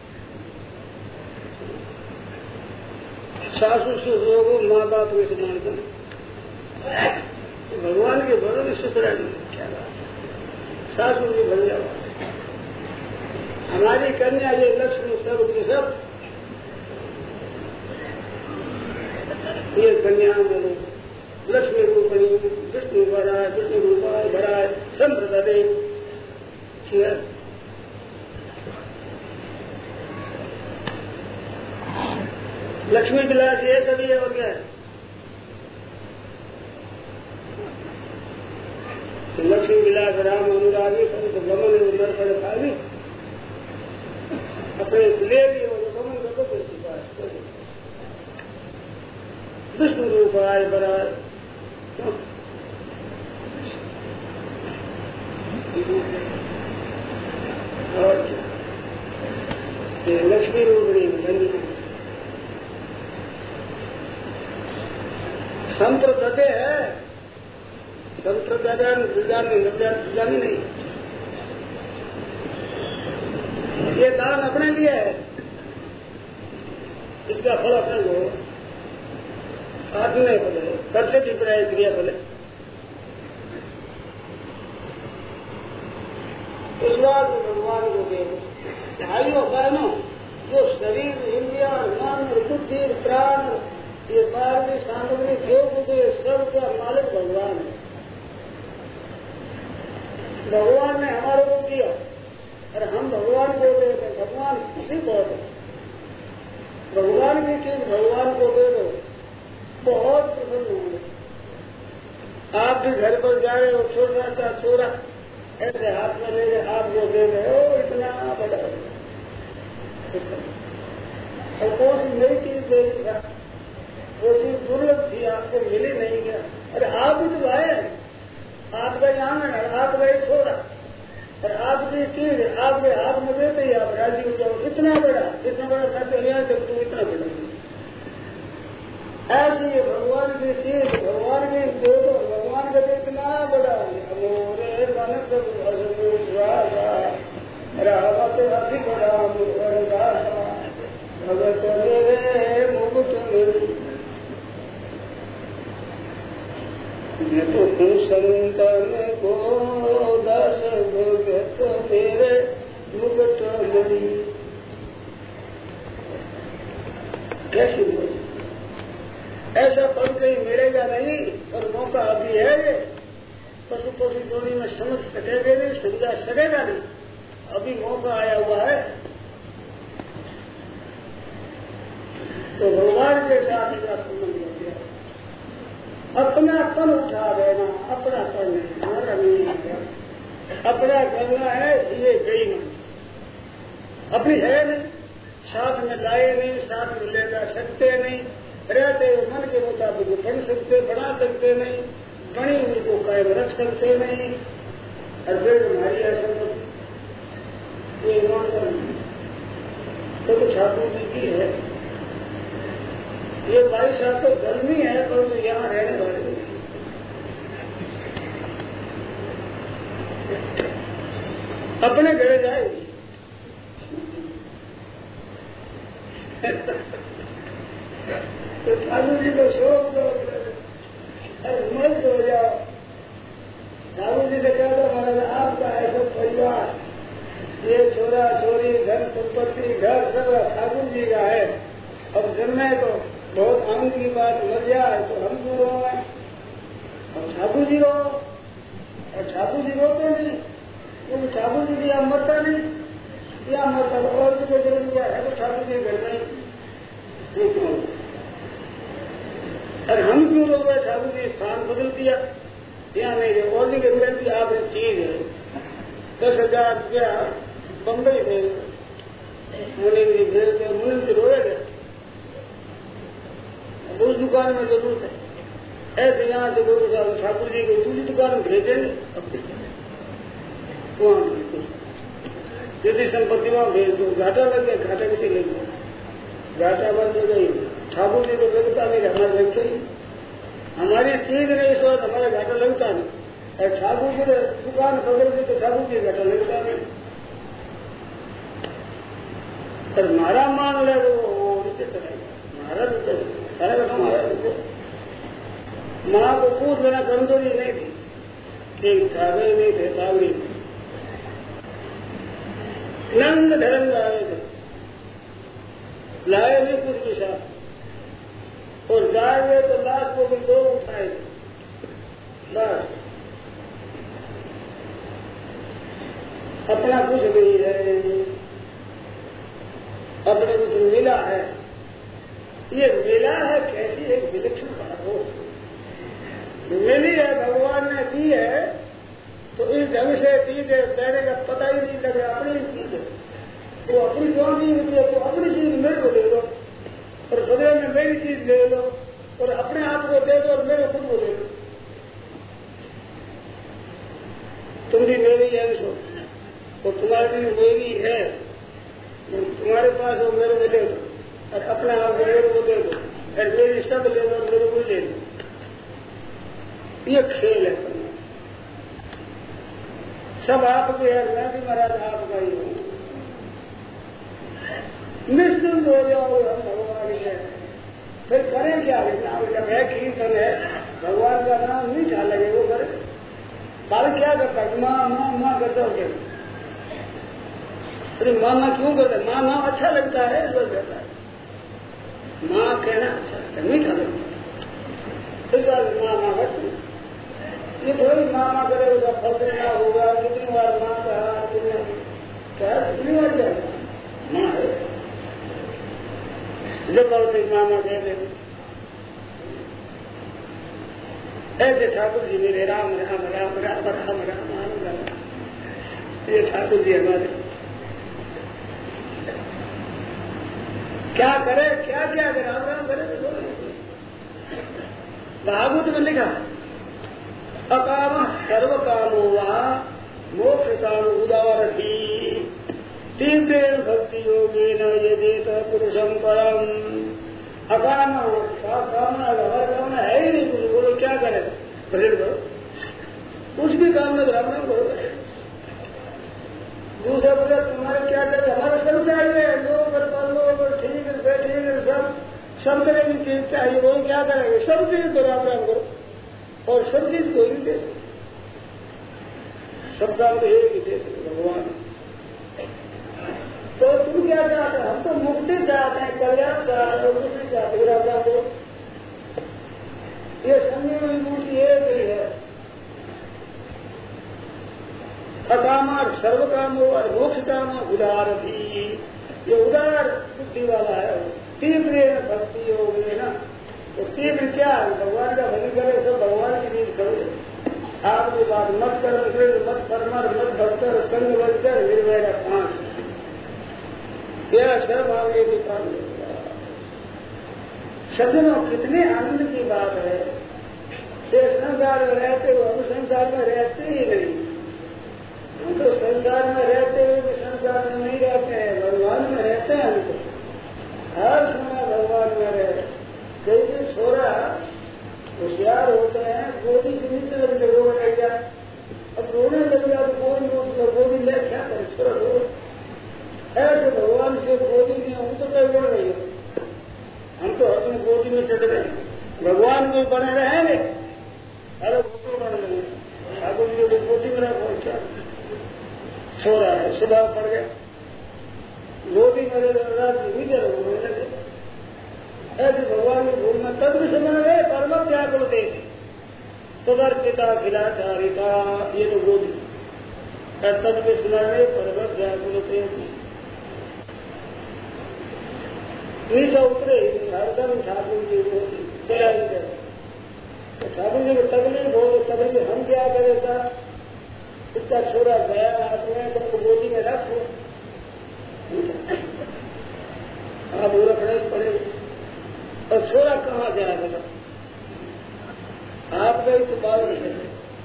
सासू ससुर को माँ बाप में से मानता है। भगवान के भरों में ससुराल जी क्या बात, सासू की बढ़िया बात। हमारी कन्या ये लक्ष्मी सब के सब ये कन्या बोलो लक्ष्मी रूपणी विष्णु भराय विष्णु रूपाय भराय संप्रदे। लक्ष्मी विलास ये सभी है और क्या है? तो लक्ष्मी विलास राम अनुरागी तो गमन उधर पर खाली अपने ले लिए वो गमन करते थे। विष्णु रूपाय भराय और लक्ष्मी रूपणी संप्रदते है। संप्रदानी नहीं, ये दान अपने लिए है, इसका फल अपने को आत्म फल है, करते भी प्राय क्रिया फल है। उस बात भगवान को दे भाइयों बहनों, जो शरीर इंद्रिया मन बुद्धि प्राण ये बारहवीं सामग्री जो कुछ सबका मालिक भगवान है। भगवान ने हमारे को दिया और हम भगवान को देते। भगवान किसी बहुत है, भगवान की चीज भगवान को दे दो, बहुत प्रसन्न होंगे। आप भी घर पर जा रहे हो, छोटा सा छोरा ऐसे हाथ में ले गए, आपको दे रहे हो, इतना बड़ा और कौन सी नई चीज दे दिया, वो चीज दुर्लभ थी, आपको मिली नहीं गया। अरे आप भी तो आए, आपका आंगन है, आपका एक छोरा और आपकी चीज आपके हाथ में देते ही आप राजी हो जाओ। इतना बड़ा सत्य तू इतना बड़ा ऐसे भगवान की चीज भगवान की दे दो, भगवान का इतना बड़ा मोरे मन रावत अधिक राम भगत मेरे मुकुट मैं तो हूँ संतन को दास भगत मेरे मुकुट मणि। कैसी बोली ऐसा पद कहीं मिलेगा नहीं, और मौका अभी है। पशु पशु जोड़ी में समझ सकेगा नहीं, समझा सकेगा नहीं, अभी मौका आया हुआ है। तो भगवान के साथ इसका संबंध हो गया। अपनापन उठा देना, अपनापन नहीं, हमारा नहीं, अपना करना है ये गई नहीं, अपनी है नहीं, साथ में लाए नहीं, साथ में ले जा सकते नहीं, रहते मन के मुताबिक बन सकते, बना सकते नहीं, बनी हुई को कायम रख सकते नहीं। और फिर हमारी ऐसा ये ईमानदार तो कुछ ठाकुर जी की है। ये भाई साहब तो गर्मी है, पर तो यहाँ रहने वाले नहीं। अपने घर जाए तो ठाकुर जी को शोक दो, मत हो जाओ। ठाकुर जी ने कहा था महाराज आपका ऐसा परिवार, ये छोरा छोरी धन संपत्ति घर सब ठाकुर जी का है। अब जन्मे तो बहुत आनंद की बात, मर जाए तो हम क्यों रो हैं, और ठाकुर जी रो, और ठाकुर जी रोते नहीं, क्योंकि ठाकुर जी यहाँ मरता नहीं, यहाँ मरता और भी तो जरूर हुआ है तो ठाकुर जी घर में क्यों। और हम क्यों लोग ठाकुर जी स्थान बदल दिया, यहाँ नहीं रहे और भी मिल की आपने चीज है 10,000 रुपया बम्बई में मुनि जी भेजते, मुनि जी रोए गए, उस दुकान में जरूरत है। ऐसे यहाँ से लोग ठाकुर जी को दूसरी दुकान में भेजे वहां यदि संपत्ति वहां भेज दो, घाटा लग गया, घाटा किसी ले गया, घाटा बंद हो गई। ठाकुर जी को लगता नहीं हमारे लगते ही, हमारी चीज नहीं इस वक्त हमारा घाटा लगता नहीं, और ठाकुर जी ने दुकान पकड़ दी तो ठाकुर जी घाटा लगता नहीं। पर मारा मान ले तो वो नीचे चलेगा, मारा नीचे सारा हमारा नीचे। माँ को पूछ लेना कमजोरी नहीं थी, ठीक ठाकुर नहीं थे, सावरी नंद धर्म लाए थे, लाए भी कुछ भी साथ, और जाएंगे तो लाश को भी 2 उठाएंगे बस, अपना कुछ नहीं है, अपने कुछ मिला है। ये मिला है कैसी एक विलक्षण बात हो, मिली है भगवान ने दी है तो इस ढंग से चीज कहने का पता ही नहीं लग रहा, अपनी चीज है तो अपनी कौन चीज होती है, तो अपनी चीज मेरे को दे दो, और बदले में मेरी चीज ले लो, और अपने आप को दे दो और मेरे खुद को दे दो। तुम भी मेरी है तो तुम्हारी भी मेरी है, तुम्हारे पास हो मेरे को दे दो, और अपने आप को मेरे को दे दो, और मेरी सब ले दो और मेरे को ले दो। ये खेल है, सब आपके है, मैं भी महाराज आपका ही हूँ। निश्चिंत हो जाओ, हम भगवान ही है, फिर करें क्या, नाम जब है कीर्तन है, भगवान का नाम नहीं खा लगे वो करे, बाल क्या करता है, माँ माँ माँ करता हो, अरे माँ माँ क्यों करता है, माँ नाम अच्छा लगता है इसलिए कहता है, माँ कहना अच्छा लगता है, मीठा लगता है, इस बार माँ माँ करती है। ये थोड़ी माँ माँ करे उसका फल देना होगा, कितनी बार माँ कहा, कितनी बार जाएगा, माँ है जब बहुत माँ माँ कहते ऐसे ठाकुर जी मेरे राम राम राम राम राम राम राम राम, ये ठाकुर जी हमारे क्या करे, क्या क्या करे, राम राम करे तो भागवत में लिखा अकाम सर्व कामो वा मोक्ष काम उदारती तीव्रेण भक्ति योगेन यदेत पुरुषं परम अकामना हो, कामना हमारी कामना है ही नहीं कुछ, बोलो क्या करे, भ्रमण करो, कुछ भी काम में भ्रमण करो। दूसरा बोले तुम्हारे क्या करे, हमारे सब चाहिए, लोग ठीक है, बैठे सब तरह की चीज चाहिए, वो क्या करेंगे, सब चीज बराबर करो और सब चीज कोई नहीं दे सकते, सब काम तो एक ही दे सकते भगवान। तो तुम क्या चाहते हैं, हम तो मुक्ति चाहते हैं, कल्याण चाहते हैं, कुछ नहीं चाहते बराबर को। ये समझने में मूर्ति एक ही है, अकामार सर्व काम हो और मोक्ष काम उदार भी, ये उदार बुद्धि वाला है। तीव्र भक्ति हो गई ना, तो तीव्र क्या है, भगवान का भली करे तो भगवान की रीत करो। आपकी बात मत कर, मत परमर, मत भक्तर, संग बचकर निर्भय 5 यह सब आगे भी काम होगा। सज्जनों कितने आनंद की बात है, ये संसार में रहते हुए हम संसार में रहते ही नहीं, हम तो संसार में रहते हुए भी संसार में नहीं रहते हैं, भगवान में रहते हैं। हम तो हर समय भगवान में रहे। कई दिन छोरा होशियार होते हैं, गोदी के नीचे लग रो रह गया, अब रोने लग गया तो गोदी ले क्या करे, छोरा रो ऐसे भगवान से गोदी में हम तो कहीं बढ़ रही हो, हम तो अपनी गोदी में चढ़ रहे हैं, भगवान में बने रहेंगे। अरे वो बन गए ठाकुर जी को गोदी में पहुंचा, छोरा है सुबह पड़ गया, गोदी मेरे लगे ऐसे भगवान की भूल में तब भी समझ गए परम क्या बोलते तदर पिता खिलाचारिता, ये तो गोदी तब भी सुना गए परम क्या बोलते नीचे उतरे हरदम ठाकुर जी को चला ही गए। तो ठाकुर जी को तकलीफ हो, तकलीफ हम क्या करें था, इसका छोरा गया हाथ में तो गोदी में रखो, आप रखना ही पड़ेगा। और छोरा कहाँ जाएगा, आप गई तो बात नहीं,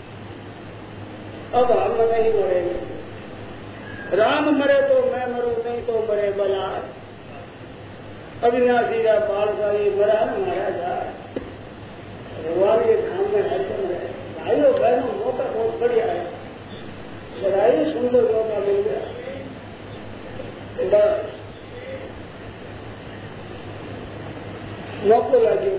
अब हम नहीं मरेंगे, राम मरे तो मैं मरूं, नहीं तो मरे बलार। अविनाशी का बाल का ये मरा न मारा जाए, भगवान के धाम में हरदम रहे। भाइयों बहनों मौका बहुत बढ़िया है, बड़ा सुंदर मौका मिल गया। बस मौका लगे,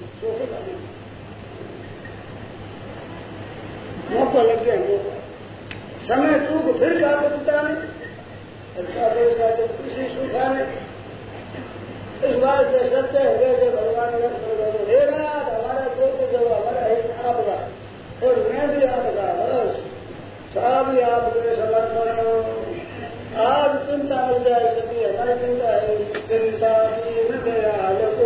मौका लग गया, मौका समय चूक फिर का बचता नहीं, किसी सुखाने इस बात से सत्य हो गए कि भगवान हे नाथ हमारा चोट जो हमारा हित आपका और मैं भी आपका, बस सब आपके समर्पण। आज चिंता मिल जाए सभी, हमारी चिंता है, चिंता दयाल को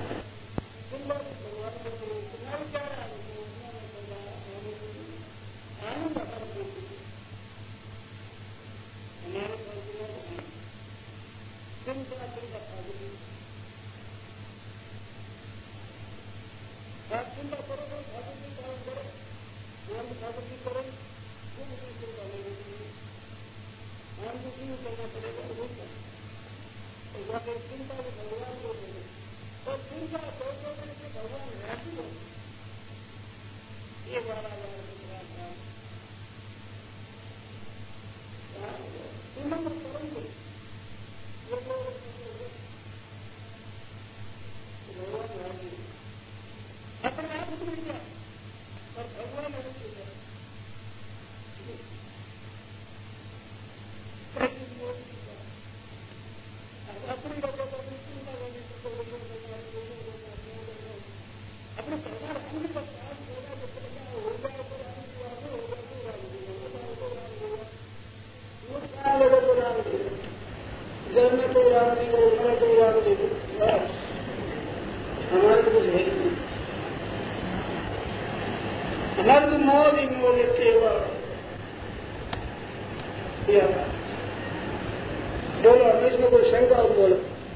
बोलो, इसमें कोई शंका हो बोलो,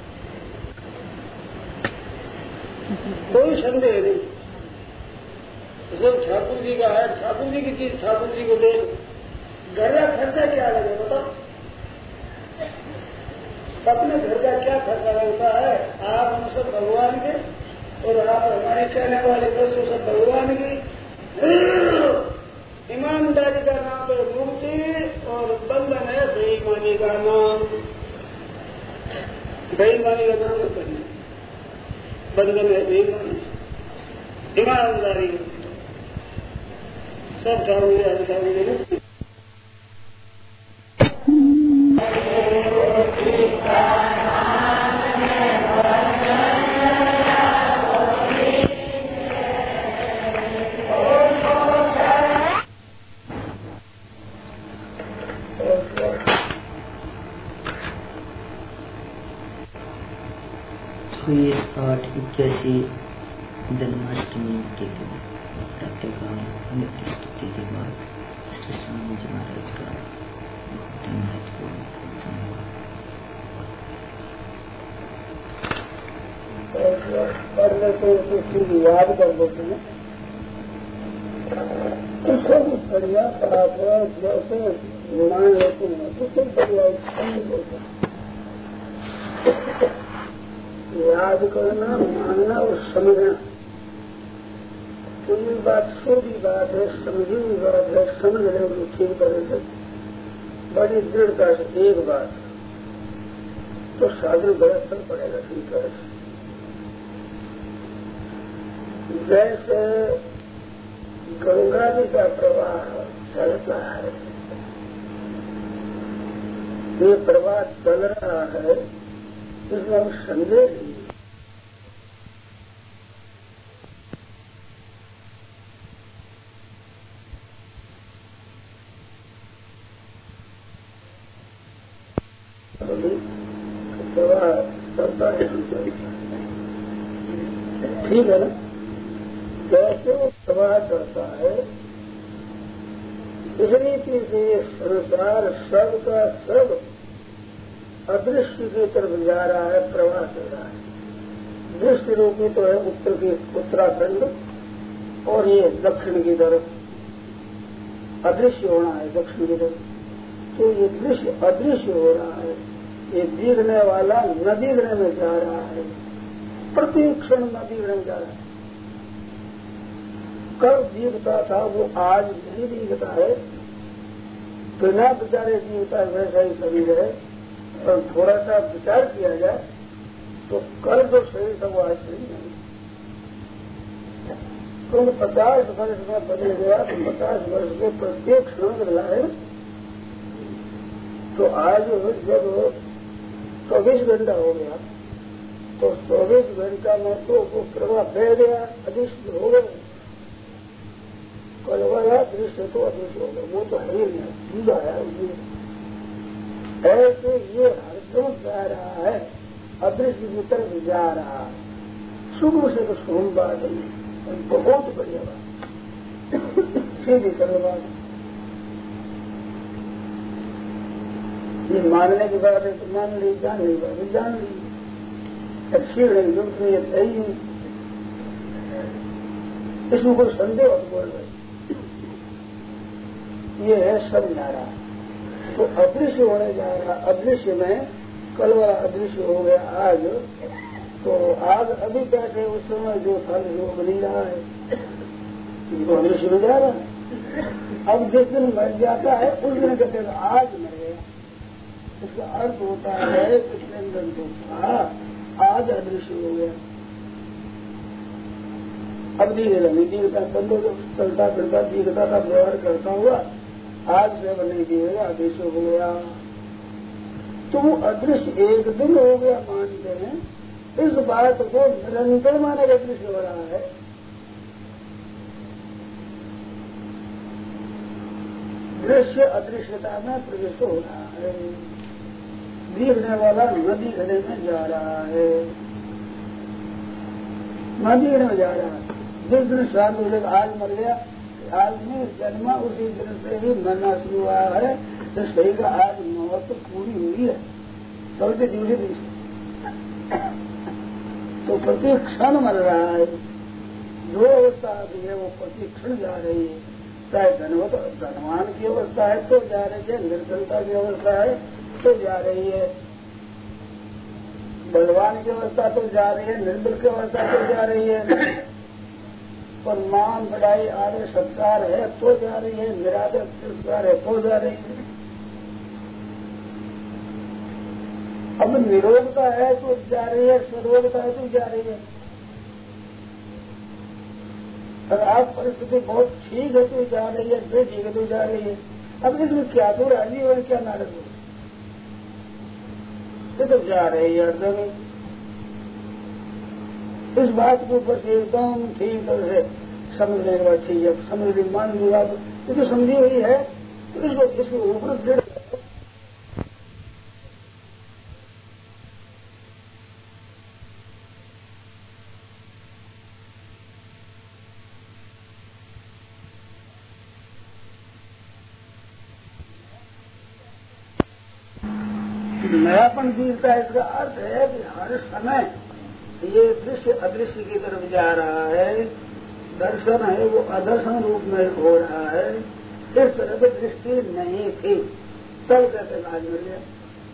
कोई संदेह नहीं। सब ठाकुर जी का है, ठाकुर जी की चीज ठाकुर जी को दे, घर का खर्चा क्या लगे बताओ, अपने घर का क्या खर्चा होता है? आप हम सब भगवान के और आप हमारे कहने वाले वस्तु सब भगवान की। ईमानदारी का नाम है मुक्ति और बंधन है बेईमानी का नाम। बेईमानी का नाम है बंधन है बेईमानी। ईमानदारी सब ठाकुर अधिकारी हुई 881 जन्माष्टमी के दिन प्रातःकाल नित्य स्तुति के बाद श्री स्वामी जी महाराज का बहुत ही महत्वपूर्ण संवाद याद कर देते हैं। उसको भी बढ़िया जैसे मान लेते हैं उससे बढ़िया याद करना, मानना और समझना। कोई बात छोटी बात है, समझी हुई बात है, समझ रहे हो ठीक तरह से बड़ी दृढ़ता से एक बात तो साधन गलत फल पड़ेगा ठीक तरह से। जैसे गंगा जी का प्रवाह चलता है, ये प्रवाह चल रहा है, इसमें हम संदेह नहीं। प्रवाह चलता है ठीक है ना। जैसे वो प्रवाह चलता है इस रीति से संसार सब का सब अदृश्य की तरफ जा रहा है, प्रवाह चल रहा है। दृश्य रूपी तो है उत्तर की उत्तराखंड और ये दक्षिण की तरफ अदृश्य होना है दक्षिण की तरफ। तो ये दृश्य अदृश्य हो रहा है, ये दिखने वाला न दिखने में जा रहा है, प्रति क्षण न दिखने में जा रहा है। कब दिखता था वो आज नहीं दिखता है, बिना विचारे दिखता है वैसा ही शरीर है। और थोड़ा सा विचार किया जाए तो कल जो शरीर था वो आज शरीर नहीं। क्योंकि 50 वर्ष में बदल गया तो 50 वर्ष के प्रत्येक क्षण बदला है। तो आज जब 24 घंटा हो गया तो 24 घंटा में तो वो प्रवाह बह गया, अदृश्य हो गया। कल वाला दृश्य तो अदृश्य हो गया, वो तो है ही नहीं, जुदा है। ऐसे ये हरदम जा रहा है, अदृश्य की तरफ जा रहा है। शुरू से तो शुभ बात है, बहुत बढ़िया बात, सीधी सरल बात। ये मानने की बात है तो मान ली, जान ली बात है जान ली, अच्छी नहीं जो उसमें ये सही नहीं, इसमें कोई संदेह बोल रहे। ये है सब जा रहा है तो अदृश्य होने जा रहा। अदृश्य में कल वाला अदृश्य हो गया आज, तो आज अभी बैठे उस समय जो था वो बनी रहा है, तो अदृश्य में जा रहा है। अब जिस दिन मर जाता है उस दिन कहते हैं आज मर गया। इसका अर्थ होता है पिछले दिन तो था, आज अदृश्य हो गया। अब दिखेगा नहीं दिखता, बंदों को चलता फिरता दिखता था, व्यवहार करता हुआ, आज से नहीं दिखेगा, अदृश्य हो गया। तो वो अदृश्य एक दिन हो गया मानते हैं, इस बात को निरंतर माने अदृश्य हो रहा है। दृश्य अदृश्यता में प्रवेश हो रहा है, दिखने वाला न दिखने में जा रहा है, न दिखने में जा रहा है। जिस दिन शांत हो जाएगा, आज मर गया, आज में जन्मा उसी दिन से ही मरना शुरू हुआ है। तो सही का आज मौत तो पूरी हुई है, कल के दूसरे दिन से तो प्रति क्षण मर रहा है। जो अवस्था आती है वो प्रति क्षण जा रही है, चाहे धनवान की अवस्था है तो जा रही है, निर्धनता की अवस्था है तो जा रही है। बलवान की अवस्था तो जा रही है, निर्बल की अवस्था तो जा रही है, और मान बढ़ाई आदर सत्कार है तो जा रही है, निरादर तिरस्कार है तो जा रही है। अब निरोगता है तो जा रही है, सरोगता है तो जा रही है। अगर आप परिस्थिति बहुत ठीक है तो जा रही है, बेठीक है तो जा रही है। अब इसमें क्या तो राजी हो क्या नाराज हो, ये तो जा रही है अर्जुन। इस बात के ऊपर से एकदम ठीक तरह से समझने के बाद ठीक है, समझ ली मान ली बात, ये तो समझी हुई है, तो इसको इसके ऊपर दृढ़ नयापन दिखता है। इसका अर्थ है कि हर समय ये दृश्य अदृश्य की तरफ जा रहा है, दर्शन है वो अदर्शन रूप में हो रहा है। इस तरह की दृष्टि नहीं थी, तब कहते आज मिल गया।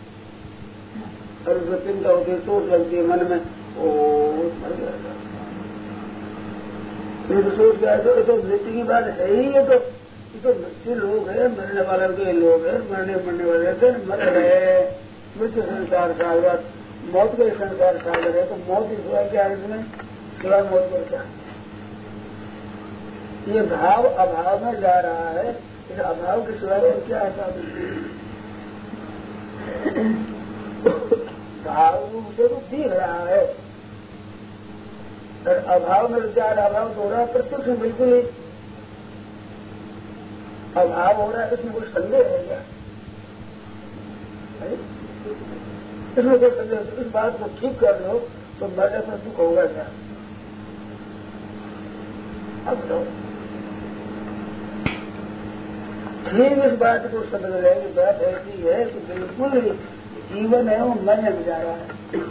और उसको चिंता होती है, चोट लगती है मन में, ओ मर गया, तो सोच गया तो मृत्यु की बात है ही। ये तो मृत्यु लोग है, मरने वाले के लोग है, मरने वाले मर गए। मृत्यु संसार सागर, मौत के संसार सागर है, तो मौत की सिवा क्या है इसमें, सिवा मौत पर क्या। ये भाव अभाव में जा रहा है, इस अभाव के सिवा और क्या है। भाव से तो दिख रहा है, और अभाव में विचार अभाव तो हो रहा है, प्रत्यक्ष में बिल्कुल ही अभाव हो रहा है। इसमें कोई संदेह है क्या, इसमें कोई संदेह? इस बात को ठीक कर लो तो मरने पर दुख होगा क्या। अब लो ठीक इस बात को समझ रहे हैं। बात ऐसी है कि बिल्कुल जीवन है वो मरने में जा रहा है।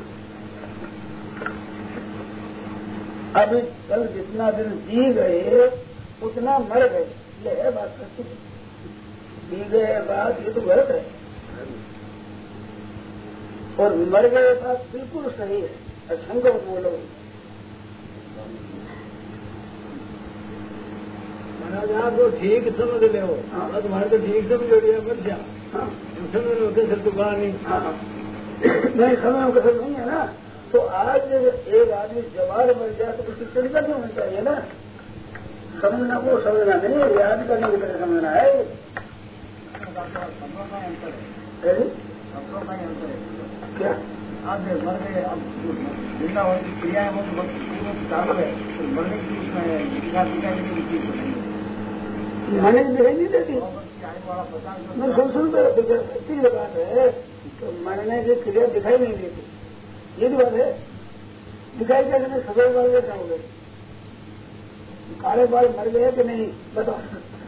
अभी कल जितना दिन जी गए उतना मर गए, ये है बात। जी गए बात ये तो गलत है, और मर गए बात बिल्कुल सही है। असंग बोलो महाराज, आप तो ठीक समझ ले हो, तुम्हारे तो ठीक समझ लिया, मर जा समय में कसर तो कहा नहीं। नहीं समय में कसर नहीं है ना। तो आज जब एक आदमी जवान मर जाए तो उसकी चिंता नहीं होनी चाहिए ना। समझना वो समझना नहीं, याद करने की तरह समझना है। क्या आप मर गए, अब जिंदा होने की क्रिया है वो तो चालू है, तो मरने की मरने की दिखाई नहीं देती। मैं सुन बात है, तो मरने की क्रिया दिखाई नहीं देती, ये बात है। दिखाई कैसे नहीं, सफेद बाल कैसे हो गए, काले बाल मर गए कि नहीं बताओ।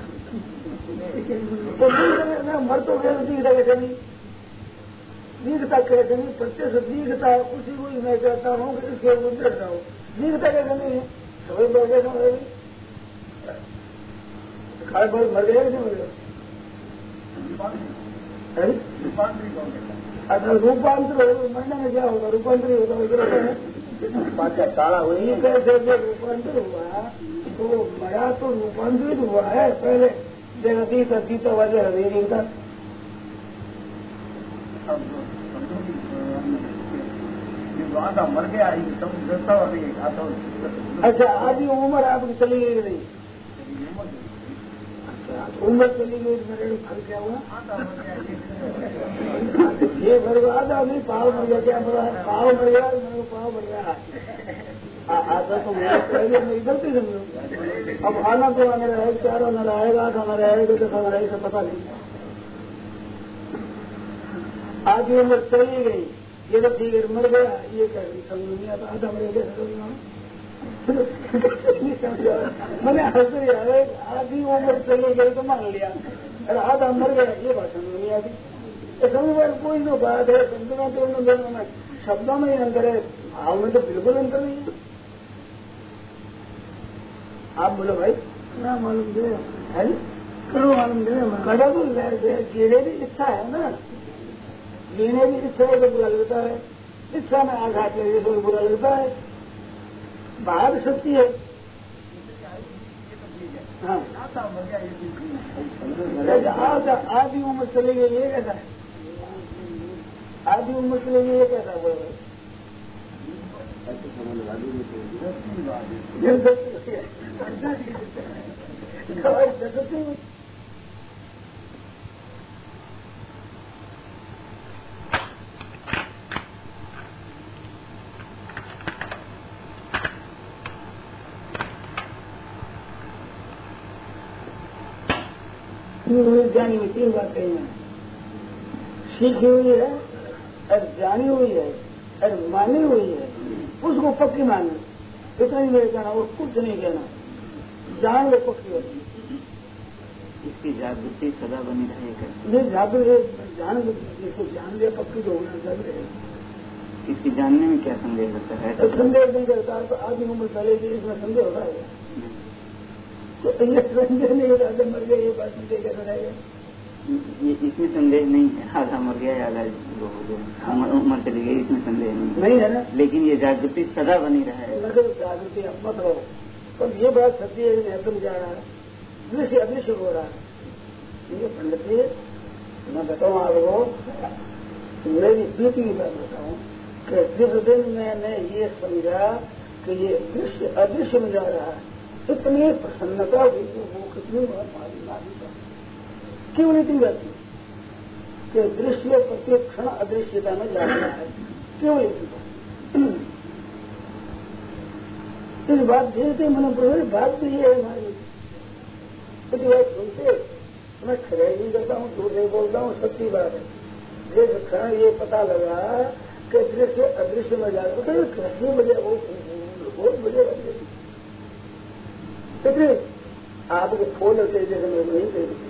तो मर तो गए, दिखता कैसे नहीं, दिखता कैसे नहीं, प्रत्यक्ष दिखता उसी को ही मैं कहता हूँ कि इसके ऊपर डरता हूँ। दिखता कैसे नहीं है, सफेद बाल कैसे हो गए, काले बाल मर गए कि नहीं मर गए। अच्छा रूपांतर हो, मरने में क्या होगा, रूपांतर होगा, बात क्या काला हुई कैसे रूपांतर हुआ, तो मरा तो रूपांतरित हुआ है। पहले जगदीत अतीत वजह हवेली का मर गया। अच्छा आधी उम्र आपकी चली गई नहीं, उम्र चली गई, मेरे फल क्या हुआ, ये बर्बाद नहीं, पाव मर गया, क्या बड़ा पाव मर गया, मेरे पाव मर गया। आता तो पहले मेरी गलती समझो। अब आना तो आना रहेगा, चार आना रहेगा, आठ आना रहेगा, दस आना रहेगा, पता नहीं। आधी उम्र चली गई, ये तो ठीक है, मर गया, ये क्या समझ नहीं आता, आधा मर गया मैंने हंस रही है। आधी उम्र चली गई तो मान लिया, और आधा मर गया, ये बात समझ नहीं आती। समझ में कोई तो बात है, शब्दों में तो दोनों में, शब्दों में ही अंतर है, भाव में तो बिल्कुल अंतर नहीं है। आप बोलो भाई, ना मालूम दे है, करो मालूम दे, कड़ा तो जीने की इच्छा है ना, जीने की इच्छा है तो बुरा लगता है, इच्छा में आघात लगे तो बुरा लगता है, बाहर शक्ति है। हाँ, आधी उम्र चली गई ये कैसा है? आधी उम्र चली गई ये कैसा बोल जानी हुई 3 बात कही मैंने, सीखी हुई है और जानी हुई है और मानी हुई है, उसको पक्की माने, इतना ही मेरे कहना और कुछ नहीं कहना, जान लो पक्की होती। इसकी जागृति सदा बनी रहेगा। ये जागृति जान जिसको जान लिया पक्की तो होना चाहिए। इसकी जानने में क्या संदेह होता है? तो संदेह नहीं करता है तो आधी उम्र चलेगी, इसमें संदेह होता है तो संदेह नहीं होता, आधा मर गया ये बात संदेह कैसा रहेगा? ये इसमें संदेह नहीं है, आधा मर गया आधा उम्र चली गई, इसमें संदेह नहीं है ना। लेकिन ये जागृति सदा बनी रहे। जागृति अब मत रहो, पर ये बात सत्य है कि एकदम जा रहा है, दृश्य अदृश्य हो रहा है। ये पंडित जी मैं बताऊँ आपको, मेरी प्रीति की बात बताऊँ कि जिस दिन मैंने ये समझा कि ये दृश्य अदृश्य में जा रहा है, इतनी प्रसन्नता हुई वो कितनी बार मालूम क्यों नहीं जाती कि दृश्य प्रत्येक क्षण अदृश्यता में जा रहा है, क्यों नहीं? इस बात देखते मन बात भी ये है हमारी, कुछ बात सुनते मैं खराई नहीं करता हूँ, झूठ नहीं बोलता हूँ, सच्ची बात है। जिस क्षण ये पता लगा कि दृश्य अदृश्य में जा रहा है, कैसे बजे वो बहुत बजे लग गई, इसलिए आपके फोन होते जैसे मैं नहीं कहती,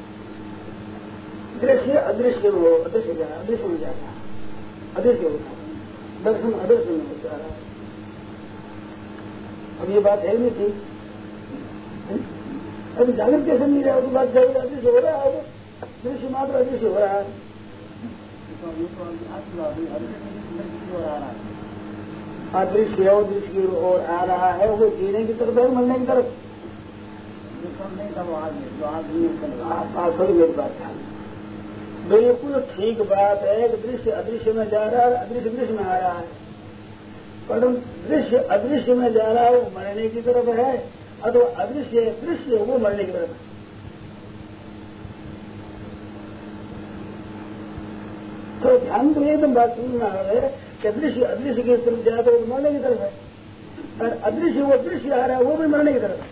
दृश्य अदृश्य हो, अदृश्य जा अदृश्य में जाता है, अदृश्य होता है, दर्शन अदृश्य में हो जा रहा है। अब ये बात है नहीं थी, अभी जागृत कैसे नहीं रहा, बात जागृत अदृश्य हो रहा है, दृश्य मात्र अदृश्य हो रहा है। अदृश्य और दृश्य की ओर आ रहा है, वो जीने की तरफ है, मरने की तरफ थोड़ी मेरी बात है, बिल्कुल ठीक बात है कि दृश्य अदृश्य में जा रहा है, अदृश्य दृश्य में आ रहा है, परंतु दृश्य अदृश्य में जा रहा है वो मरने की तरफ है, अथवा अदृश्य दृश्य वो मरने की तरफ है। तो ध्यान तो एकदम बात सुनना है कि दृश्य अदृश्य की तरफ जा तो मरने की तरफ है, और अदृश्य वो दृश्य आ रहा है वो भी मरने की तरफ है।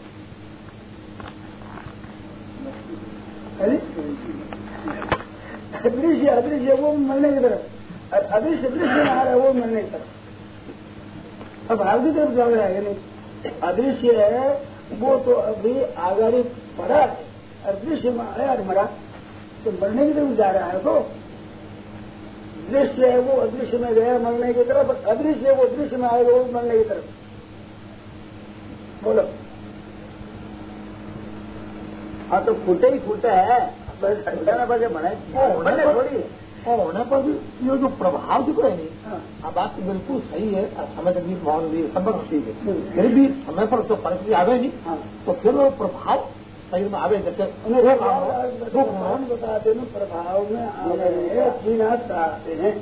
दृश्य अदृश्य वो मरने की तरफ, और अदृश्य दृश्य में आ रहा है वो मरने की तरफ। अब भाग की तरफ जा रहा है नहीं, अदृश्य है वो तो अभी आगाड़ी पड़ा है, और दृश्य में आया और मरा तो मरने की तरफ जा रहा है। तो दृश्य है वो अदृश्य में गया मरने की तरफ, अदृश्य है वो दृश्य में आएगा वो मरने की तरफ। बोलो हाँ तो फूटे ही फूटा है, बजे बने थोड़ी और होने पर भी ये जो प्रभाव दिख रहे हैं, आप बात तो बिल्कुल सही है, समय तक भी मौन भी संभव ठीक है, फिर भी समय पर जो परिस्थिति आवे नहीं तो फिर वो प्रभाव शरीर में आवे, जैसे उन्हें बताते ना प्रभाव में आवे जीना चाहते हैं,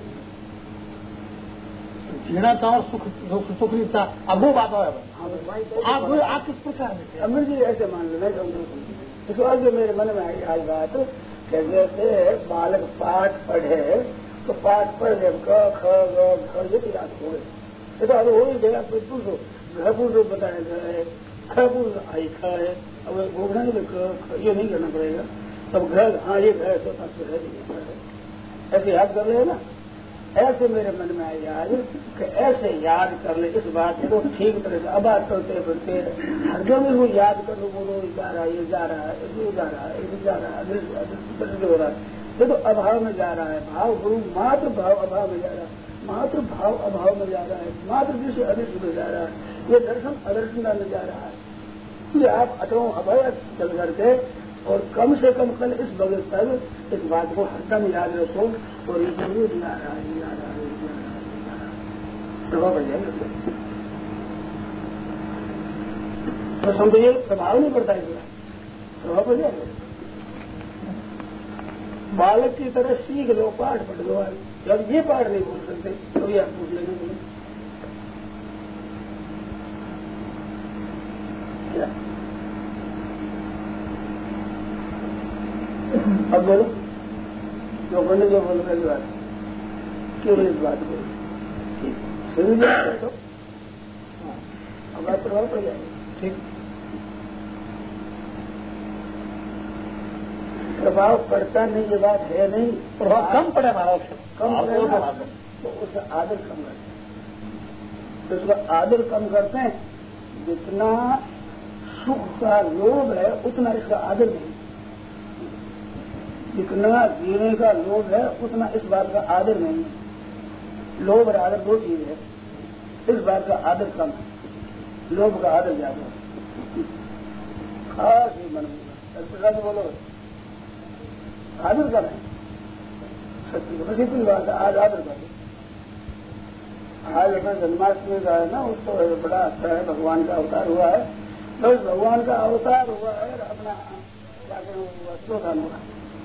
जीना चाहो सुख रीता, अब वो बात है आप किस प्रकार में अमीर जी ऐसे मान लो मैं इसके बाद जो मेरे मन में आई आज बात कि जैसे बालक पाठ पढ़े तो पाठ पढ़ ले क ख ग घ ये तो याद हो गए, ये तो हो ही गया। पूछो घर पूछो बताया गया ख पूछ आई ख है, अब घूमना नहीं ये नहीं करना पड़ेगा, तब घर हाँ ये घर तो ऐसे याद कर ले ना, ऐसे मेरे मन में आई आज कि ऐसे याद कर ले इस बात को ठीक तरह से। अब बात करते फिरते हरदम वो याद कर लो, बोलो जा रहा है ये जा रहा है ये जा रहा है ये जा रहा है दृश्य हो रहा है, ये तो अभाव में जा रहा है, भाव गुरु मात्र भाव अभाव में जा रहा है, मात्र भाव अभाव में जा रहा है, मात्र दृश्य अदृश्य में जा रहा है, ये दर्शन अदर्शनता में जा रहा है। ये आप अटो अभय चल करके और कम से कम कल इस बगल तक इस बात को हरदम याद रखो और ये जरूर जा रहा है प्रभाव पड़ जाएगा उसका। तो समझिए प्रभाव नहीं पड़ता है, प्रभाव पड़ जाएगा। बालक की तरह सीख लो, पाठ पढ़ लो। जब ये पाठ नहीं बोल सकते तो ये आप पूछ लेना बोले क्या? अब बोलो जो बोले जो बोल मेरी बात केवल इस बात को शुरू जाए तो हमारा प्रभाव पड़ जाएगा। ठीक, प्रभाव पड़ता नहीं ये बात है नहीं, प्रभाव कम पड़े हमारा, कम पड़े तो उसका आदर कम करते हैं। तो उसका आदर कम करते हैं, जितना सुख का लोभ है उतना इसका आदर नहीं, जितना जीने का लोभ है उतना इस बात का आदर नहीं है। लोभ और आदर दो चीज है, इस बात का आदर कम है, लोभ का आदर ज्यादा है। खास ही मन में बोलो आदर कर रहे हैं, सत्य को कितनी बात है, आज आदर कर। आज अपना जन्माष्टमी का है ना, उसको बड़ा अच्छा है, भगवान का अवतार हुआ है, बस भगवान का अवतार हुआ है, अपना वस्त्रोदान हुआ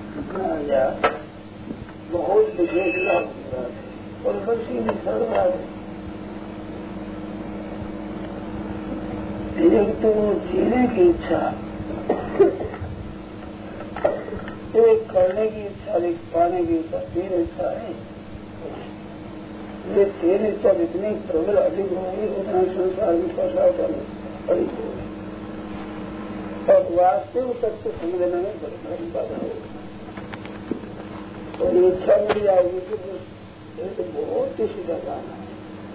बहुत विशेष और सबसे सरल बात है। एक तो जीने की इच्छा, एक करने की इच्छा, एक पाने की इच्छा, तीन इच्छा है। ये तीन इच्छा जितनी प्रबल अधिक होगी उतना संसार में फंसा पड़ी होगी और वास्तविक तत्व समझना में बड़ी बाधा होगी। और इच्छा मिल जाएगी कि तो बहुत ही सीधा काम है।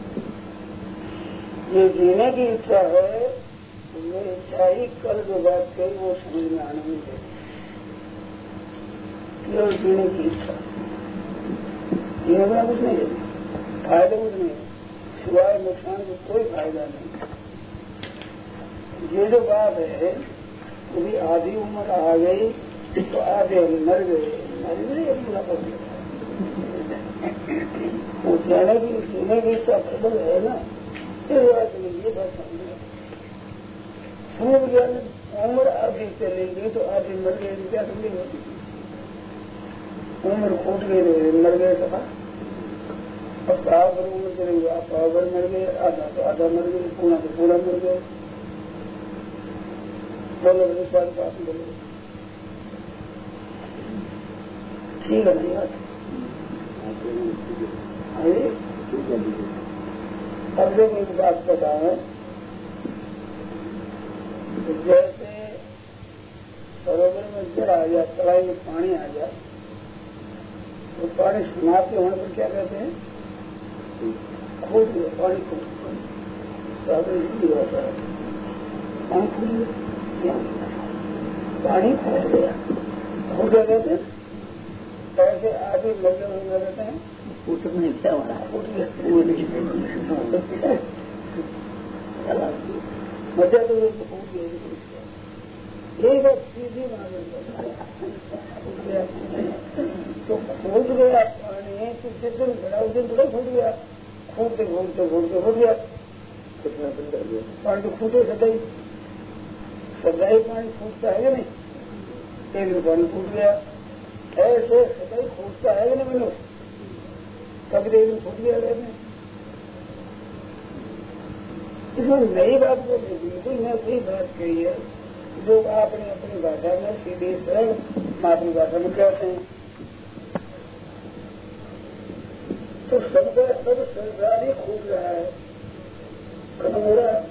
ये जीने की इच्छा है, ये इच्छा ही कल जो बात कही वो समझ में आने में देगी। केवल जीने की इच्छा, जीने का कुछ नहीं है, फायदा कुछ नहीं है, सिवाय नुकसान को कोई फायदा नहीं। ये जो बात है कभी आधी उम्र आ गई तो आधे मर गए, मर गए अपना कर वो जीने की इच्छा प्रबल है ना, इस बात में ये बात समझे। समझ गया उम्र आधी चली गई तो आधी मर गई, क्या तकलीफ होती थी? उम्र फूट गई मर गए सफा, अब पाव भर उम्र चलेंगे, आप पाव भर मर गए, आधा तो आधा मर गए, पूरा तो पूरा मर गए। बोलो इस बात को आप बोलो ठीक है नहीं बात। अब जब एक बात बताएं, जैसे सरोवर में जल आ जाए, तलाई में पानी आ जाए तो पानी समाप्त होने पर क्या कहते हैं? खूब गया पानी, खूब होता है पानी फूल गया, पानी फूल गया, वो क्या कहते हैं? ऐसे आगे लगे हुए रहते हैं, फूट नहीं क्या हो रहा है, फूट गया मजा तो फूट गया, यही बात सीधी तो फूट गया पानी, तो जिस दिन बड़ा उस दिन थोड़ा फूट गया, फूटते घूमते घूमते फूट गया, कितना दिन कर गया पानी तो फूटे सदाई, सदाई पानी फूटता है या नहीं? एक दिन पानी फूट गया, ऐसे सदाई फूटता है या नहीं मनुष्य? कभी एक दिन फूट गया रहने, इसमें नई बात बोल रही, बिल्कुल नई बात कही है जो आपने अपनी भाषा में सीधी सरल मातृभाषा में कहते हैं। तो सबका सब संसार ही खूब रहा है, खत्म हो रहा है,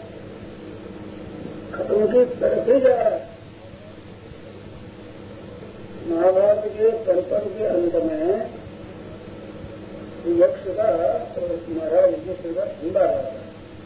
खत्म की तरफ ही जा रहा है। महाभारत के परिपर्व के अंत में यक्ष का महाराज युधिष्ठिर का ठंडा रहा है,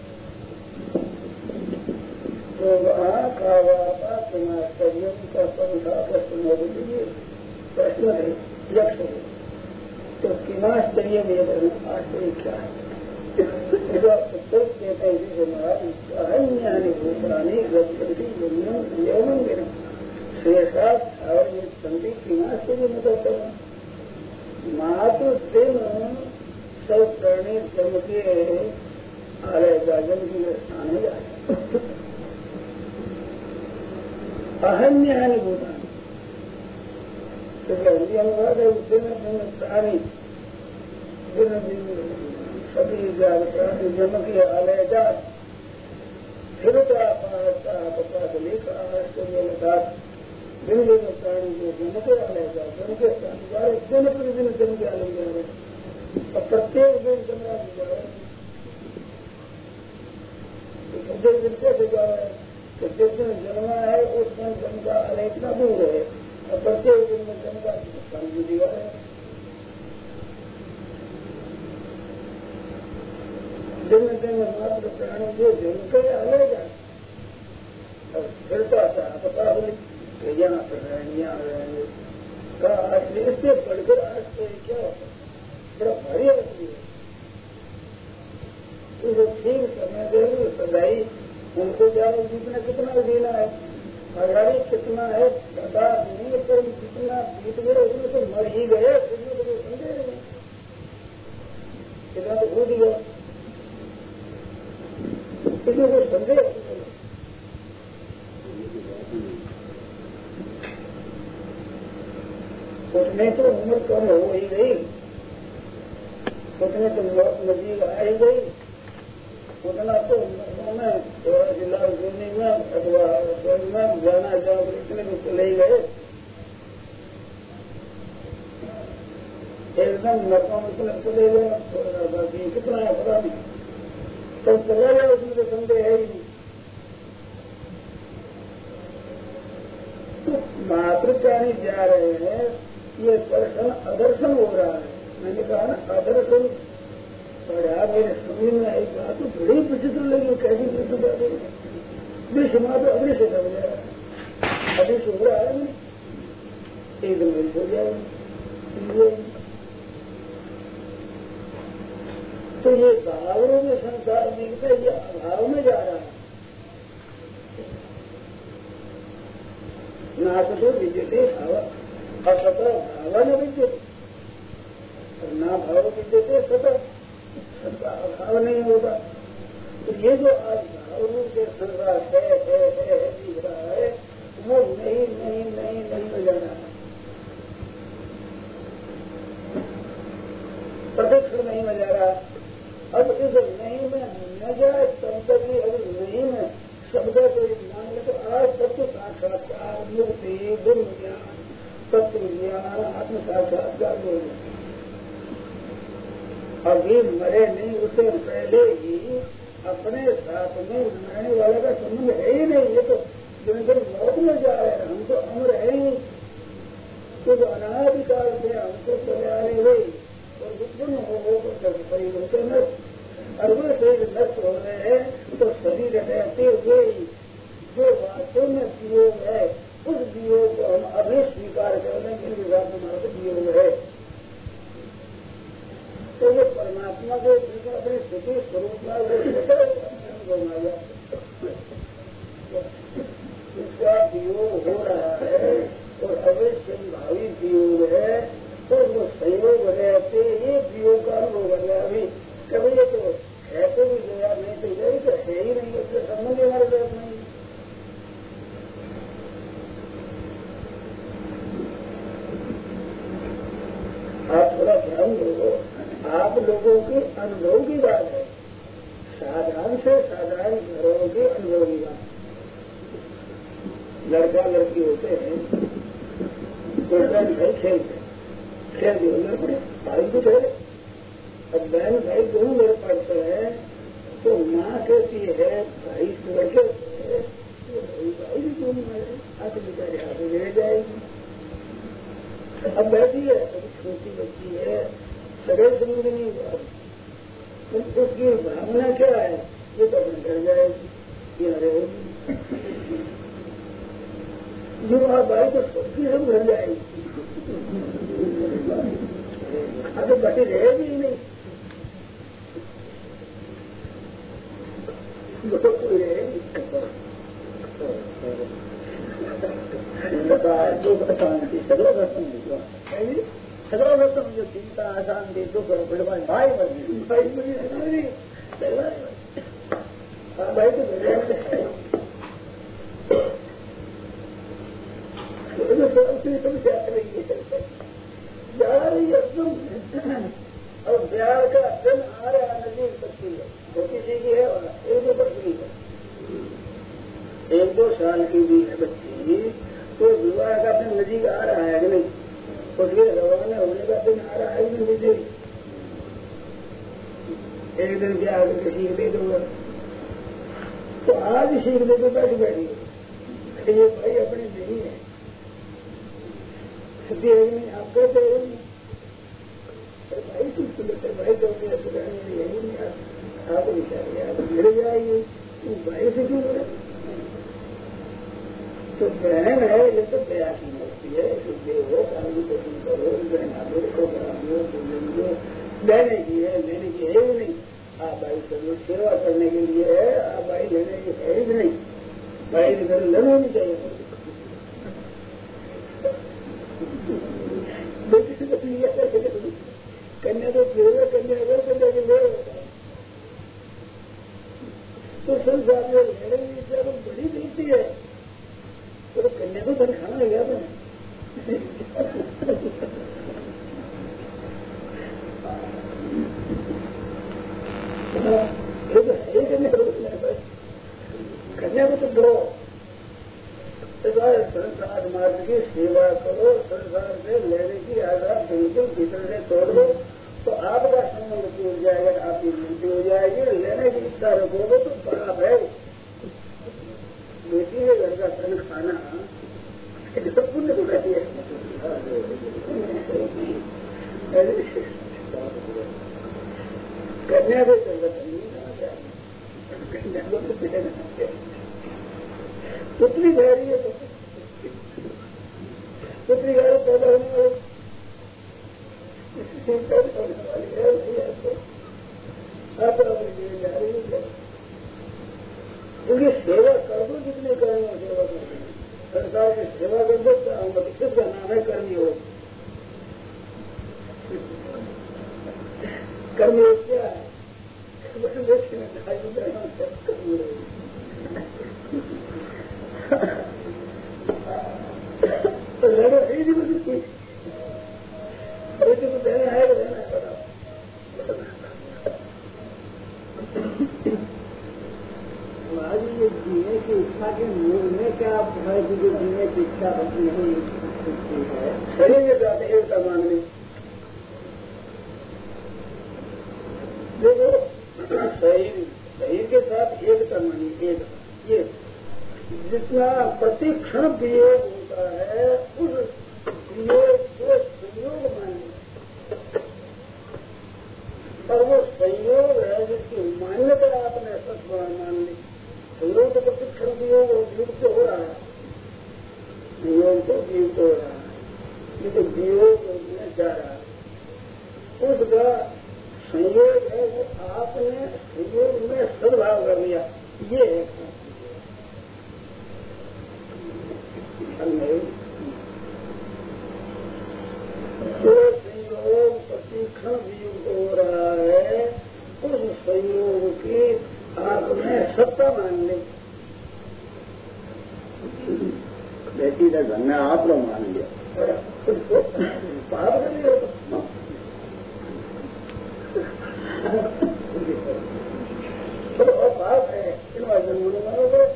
तो वहाँ का समाचार्यों का संख्या प्रश्न प्रश्न है यक्ष है, तो किमाश्चर्य में आश्चर्य क्या है? उत्तर कहते हैं अहन्यानि भूतानि गति यौन शेषात और ये संधि किमाश्चर्य में करते हैं। मातु दिन सब प्राणी जम के आलेगा जन की स्थान में जाए अहन्य है भूतान हिंदी अनुवाद है दिन दिन प्राणी दिन दिन सभी प्राणी जन्म की आलेगा फिर तो आप लेकर आश्चर्य दिन दिन प्राणी जो जन्म के आलेगा जन्म के स्थान दिन प्रतिदिन जन्म के आले जा रहे और प्रत्येक दिन जन्म जा रहे प्रत्येक दिन कैसे जा रहे हैं कि जिस दिन जन्मा है उस दिन जन्म का आले इतना दूर है और प्रत्येक दिन में जन्म का स्थान भी दिया है दिन दिन मात्र प्राणी जो जन्म के आले जाए और फिर तो पता हो यहाँ पर रहेंगे यहाँ रहेंगे का आश्चर्य इससे बढ़कर आश्चर्य क्या होता है बड़ा भारी आश्चर्य है जो ठीक समय दे सदाई उनको जाने जितना कितना जीना है आजादी कितना है पता नहीं तो जितना बीत गए उसमें तो मर ही गए उसमें तो संदेह नहीं कितना तो भूल गया इसमें कोई संदेह उसमें तो उम्र कम हो ही गई उसमें तो मौत नजीक आ ही गई उतना तो जिला जोनी में अथवा में जाना जाओ इतने में चले ही गए एकदम नरकों में चले गए बाकी कितना है पता नहीं तो चला गया उसमें तो संदेह है ही नहीं तो मात्र प्राणी जा रहे हैं ये दर्शन अदर्शन हो रहा है मैंने कहा ना अदर्शन पढ़ा मेरे समझ में आई बात तो बड़ी विचित्र लगी कैसी विचित्र बात है दृश्य माँ तो अदृश्य हो जाएगा अदृश्य हो रहा है नहीं एकदम हो जाएगा तो ये भावों में संसार मिलता है ये अभाव में जा रहा है नाथ तो विद्यते असत भाव न विद्यते ना भाव विद्यते सतत सबका अभाव नहीं होगा तो ये जो आज भाव रूप से संसार है दिख रहा है वो नहीं नहीं नहीं नहीं हो जाना है प्रत्यक्ष नहीं हो जा रहा अब इस नहीं में न जाए तब तक ही अगर नहीं में शब्द को मान ले तो आज सत्य साक्षात्कार मुक्ति ब्रह्म ज्ञान तत्व ज्ञान आत्म साक्षात्कार हो गया अभी मरे नहीं उससे पहले ही अपने साथ में मरने वाले का संबंध है ही नहीं ये तो दिन दिन मौत में जा रहे हैं हम तो अमर है ही तो अनाधिकार से हमको चले आने हुए और उत्पन्न होकर परिवर्तन अरबों से नष्ट हो रहे हैं तो शरीर रहते हुए जो वास्तव में वियोग है उस वियोग को हम अभी स्वीकार करने के लिए हमारे वियोग है तो ये परमात्मा को अपनी स्थिति स्वरूप में इसका वियोग हो रहा है और अवश्य भावी वियोग है तो वो संयोग रहते ही वियोग का अनुभव कर रहा है अभी कभी ये तो है तो भी गया नहीं तो गई तो है ही नहीं उसके संबंध हमारे साथ नहीं आप थोड़ा ध्यान दो आप लोगों के अनुभव की बात है साधारण से साधारण घरों के अनुभव की बात लड़का लड़की होते हैं तो भाई खेलते खेल भी पड़े भाई भी ठहरे अब बहन भाई दोनों मेरे पढ़ते हैं तो माँ कहती है भाई से लड़के भाई भी दोनों मारे आगे बेचारे आगे ले जाएगी अब बैठी है अभी छोटी बच्ची है सगल समझ नहीं हुआ उसकी भावना क्या है ये तो अपने घर जाएगी यहाँ रहेगी जो आप भाई तो सबकी सब घर जाएगी आगे बटी रहेगी ही नहीं कोई रहेगी शांति सर्वप्रथम जो चिंता अशांति दुख भाई बनी भाई तो समस्या रही है, जा रही है एकदम। और बिहार का दिन आ रहा नजदीक बच्ची है, वो किसी की है और 1-2 बच्ची है, 1-2 साल की भी है बच्ची, तो विवाह का दिन नजदीक आ रहा है कि नहीं, उसके रवाना होने का दिन आ रहा है कि नहीं, एक दिन ब्याह करके सीख दे दूंगा, तो आज ही सीख दे तो बैठ बैठी ये भाई अपनी नहीं है, नहीं आप कहते नहीं भाई तुम सुनते भाई तो यही नहीं आप विचार मिल जाएगी, भाई से क्यों बोले, तो बहन है ये तो दया की मूर्ति है, देवो काली को तुम करो, बहना को बना लेने की है, लेने की है ही नहीं, आप भाई सर्व सेवा करने के लिए है, आप भाई लेने की है ही नहीं, भाई घर लेना नहीं चाहिए, कन्या तो कन्या कन्या के ले होता है, तो संसार में लेने की इच्छा तो बड़ी दिखती है, तो कन्या को धन खाना गया था कन्या को तो दो, संसार मार्ग की सेवा करो, संसार से लेने की आजाद बिल्कुल भीतर से तोड़ दो, तो आपका संबंध टूट जाएगा, आपकी मृत्यु हो जाएगी, लेने की इच्छा रखोगे तो पाप है, बेटी के घर का धन खाना सब पुण्य को कहती है, कन्या को जरूरत नहीं खाना चाहिए, कन्या को तो देना चाहिए, पुत्री कह रही है, पुत्री घर पैदा होने वाली है, आप जा रही है, क्योंकि सेवा कर दो, जितने करनी हो सेवा कर दो, संसार की सेवा कर दो, किसका नाम है करनी हो, कर्मी हो क्या है, तो लड़ो ही नहीं मुझे कोई बेटे को देना है तो देना है, आज ये जीने की इच्छा के मूल में क्या है कि जो जीने की इच्छा होती है शरीर के साथ एक समान नहीं, देखो शरीर के साथ एक समान एक ये जितना प्रतिक्षण वियोग होता है उस वियोग को संयोग मानिए, और वो संयोग है जिसकी मान्यता आपने सत्य मान ली, संयोग तो प्रतिक्षण वियोग युग से हो रहा है, वियोग तो युग हो रहा है, ये तो वियोग में जा रहा है, उसका संयोग है वो आपने संयोग में सद्भाव कर लिया, ये है जो संयोग प्रतिक्षण वियोग हो रहा है, उस संयोग की आपने सत्ता मान ली, बेटी का घर में आप लोग मान लिया, पाप कर लिया, तो पाप है इन मानोगे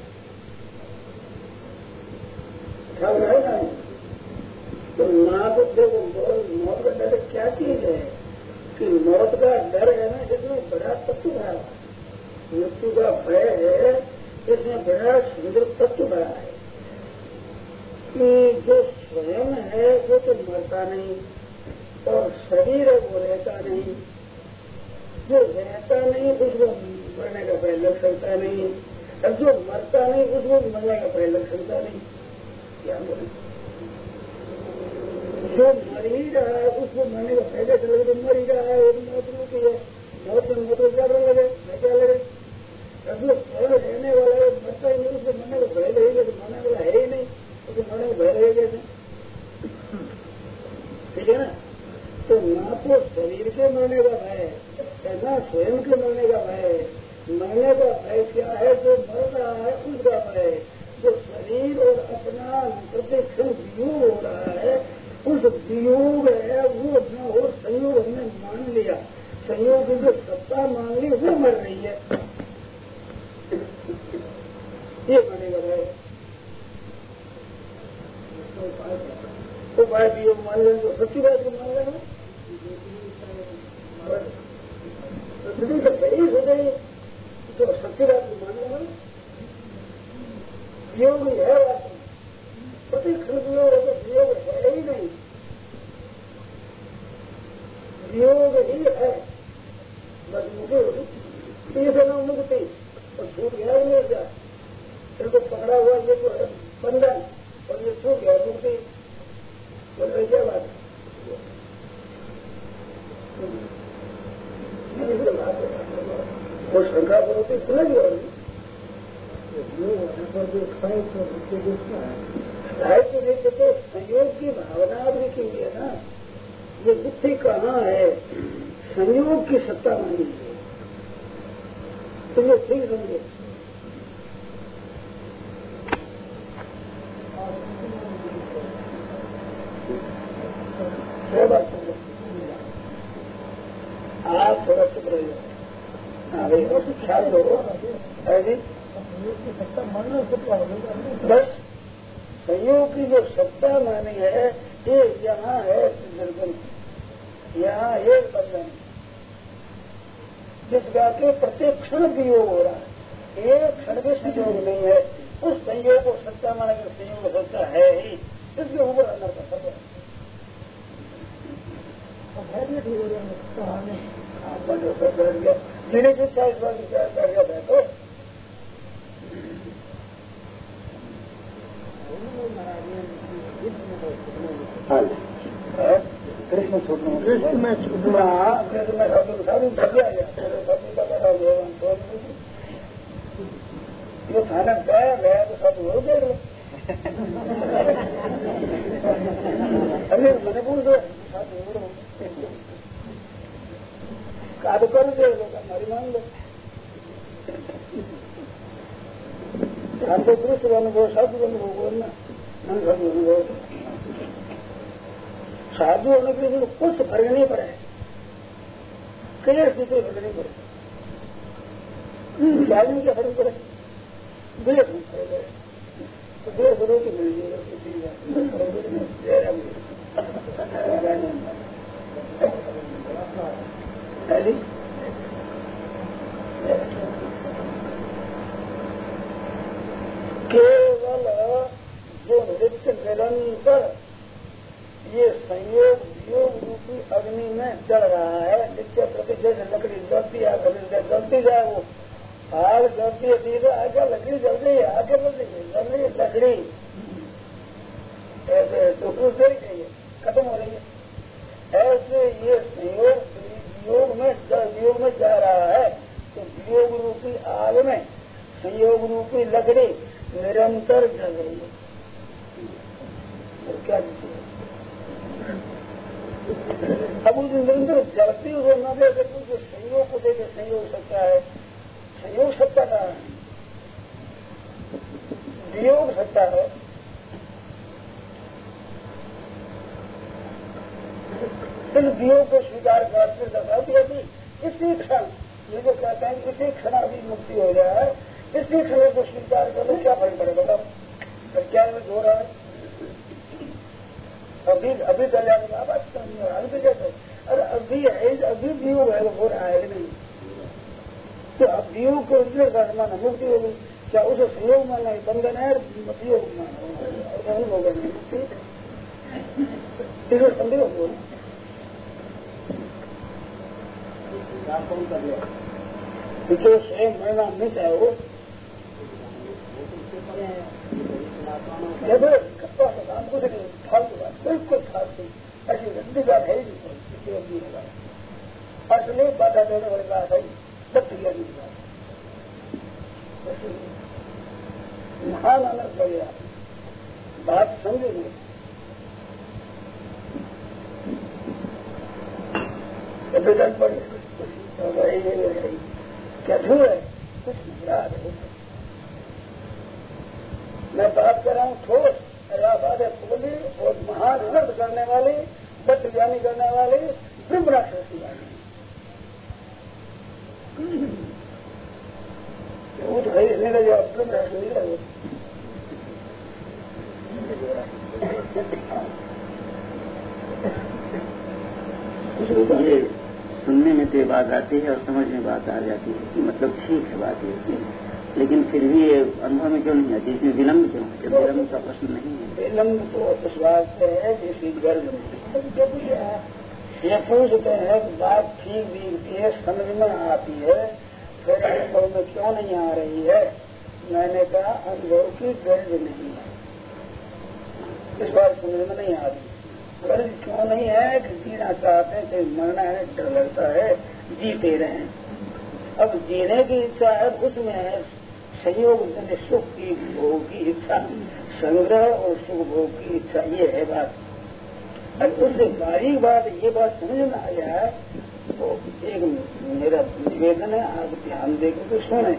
ख्याल है ना, तो ना तो देखो मौत का डर क्या चीज है कि मौत का डर है ना, इसमें बड़ा तत्व भरा है, मृत्यु का भय है, इसमें बड़ा सुंदर तत्व भरा है कि जो स्वयं है वो तो मरता नहीं, और शरीर है वो रहता नहीं, जो रहता नहीं उसको मरने का भय लग सकता नहीं, और जो मरता नहीं उसको मरने का भय लग सकता नहीं, क्या बोले, जो मर ही रहा है उसको मरने का पहले चले तो मर ही रहा है, एक मौत रुकी है, मौत में मौत क्या लगे, क्या लगे, अब जो स्वयं रहने वाला है मरता ही नहीं, उसको मरने का भय लगेगा, तो मरने वाला है ही नहीं, उसको मरने का भय लगेगा, ठीक है ना, तो ना तो शरीर के मरने का भय है, ना स्वयं के मरने का भय है, मरने का भय क्या है? जो मर रहा है उसका भय। जो शरीर और अपना प्रतिक्षण वियोग हो रहा है, उस वियोग है वो न हो संयोग हमने मान लिया, संयोग की जो सत्ता मान ली वो मर रही है, ये मानेगा भाई। उपाय वियोग मान लें तो सच्ची बात को मान लेंगे, तो सही हो गई तो सच्ची बात को मान लेंगे। वियोग ही है बात, प्रतिक्षण वियोग है तो वियोग है ही नहीं, वियोग ही है बस। मुझे ये ना मुक्ति और छूट गया नहीं क्या, इनको पकड़ा हुआ ये तो है बंधन और ये छूट गया मुक्ति, बोल रही क्या बात वो शंका बोलती सुनेगी और साहित्य नहीं तो संयोग की भावना भी की है ना। ये बुद्धि कहाँ है? संयोग की सत्ता मानी है, तो ये ठीक समझे। आप थोड़ा चुप रहिए, हाँ भाई और ख्याल दो बस। संयोग की जो सत्ता मानी है ये यहाँ है निर्गुण, यहाँ एक बंधन जिसका के प्रत्येक क्षण वियोग हो रहा है, एक क्षण भी संयोग नहीं है। उस संयोग को सत्ता माने कि संयोग सत्ता है ही, इसके ऊपर अंदर का सब मेरे जो चाहे इस बार विचार कर गया था तो कृष्ण छूटना, कृष्ण में छूटना, कृष्ण में साधु भजिया गया ये खाना गया गया तो सब हो गए। अरे मैंने बोल दो कार्य कर दे लोग हमारी मान लो, आपको दृश्य अनुभव साधु अनुभव बोलना मन साधु अनुभव, साधु होने के लिए कुछ फर्क नहीं पड़े, क्लियर से कोई फर्क नहीं पड़े, क्या नहीं क्या फर्क पड़े, देश में पड़े तो देश गुरु की मिल जाएगी। केवल जो नित्य निरंतर ये संयोग वियोग रूपी अग्नि में जल रहा है, नित्य प्रति जैसे लकड़ी जलती है, जलती जाए वो आग जलती है, तो आगे लकड़ी जल गई, आगे जल रही है लकड़ी, ऐसे तो कुछ देर गई है, खत्म हो रही है। ऐसे ये संयोग वियोग में जा रहा है, तो वियोग रूपी आग में संयोग रूपी लकड़ी निरंतर जल रही है। तो क्या अब उस निरंतर जलती हो न दे, अगर कुछ संयोग को देखे संयोग सत्ता है, संयोग सत्ता का है, वियोग सत्ता है। फिर वियोग को स्वीकार करके दर्शा दिया कि इसी क्षण, ये जो कहते हैं इसी क्षण अभी मुक्ति हो जाए, इसी क्षण को स्वीकार कर लो, क्या फर्क पड़ेगा बताओ, क्या हो रहा है? अभी कल्याण की बात नहीं हो रहा, अभी कहते अरे अभी है, अभी वियोग है, हो रहा है नहीं, तो अब वियोग को इसलिए माना मुक्ति हो गई, क्या उसे संयोग माना है बंधन है, वियोग माना अनुभव नहीं मुक्ति, इसमें संदेह हो जो स्वयं मरना नहीं चाहे वो काम कुछ नहीं, फालतू बात, बिल्कुल फालतू, ऐसी गंदी बात है ही नहीं, असली बाधा देने वाली बात है, सब क्लियर की बात, महान आनंद लगेगा, बात समझे नहीं। पड़े क्या क्यों है? कुछ नहीं याद है। मैं बात कर रहा हूँ ठोस बात है बोली और महान अर्थ करने वाली बद्ध ज्ञानी करने वाली ब्रह्म राक्षसी वाली उठ गई नहीं रही अब ब्रह्म राक्षसी रही। ये सुनने में तो ये बात आती है और समझ में बात आ जाती है कि मतलब ठीक है बात ये, लेकिन फिर भी ये अनुभव में क्यों नहीं आती? इसमें विलम्ब क्यों? जब विलम्ब का प्रश्न नहीं है। विलम्ब तो इस बात से है जिसकी गर्भ ये पूछते हैं बात ठीक दिखती है समझ में आती है फिर अनुभव में क्यों नहीं आ रही है? मैंने कहा अनुभव की गर्ज नहीं है, इस बार समझ में नहीं आ रही। गर्ज क्यों नहीं है कि जीना चाहते हैं कहीं मरना है डर लगता है जीते रहे। अब जीने की इच्छा है उसमें है संयोग सुख की भोग की इच्छा, संग्रह और सुख भोग की इच्छा, ये है बात। अब उससे बारीक बात ये बात समझ में आ गया है तो एक मेरा निवेदन है आप ध्यान देकर तो सुने।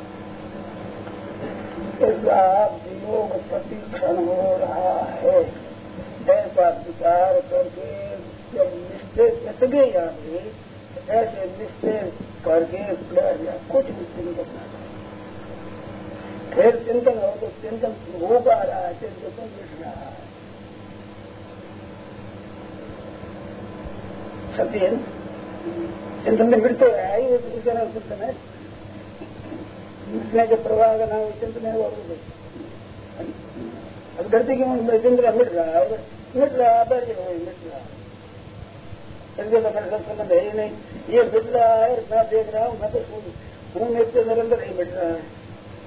इसका वियोग प्रतिक्षण हो रहा है ऐसा विचार करके जब निश्चय जत गए आदमी ऐसे निश्चय करके बैठ गया कुछ भी चिंतन न फिर चिंतन हो तो चिंतन हो पा रहा है चिंतन मिट रहा है। सत्य चिंतन में मिट तो रहा ही उसका नाम चिंतन है। मिटने के प्रवाह का नाम चिंतन है। अब धरती की चिंतन मिट रहा है मिट रहा बैठ मिट रहा है इसके तो मेरे संबंध है ही नहीं। ये मिट रहा है मैं देख रहा हूँ मैं तो हूँ मेरे अंदर ही मिट रहा है।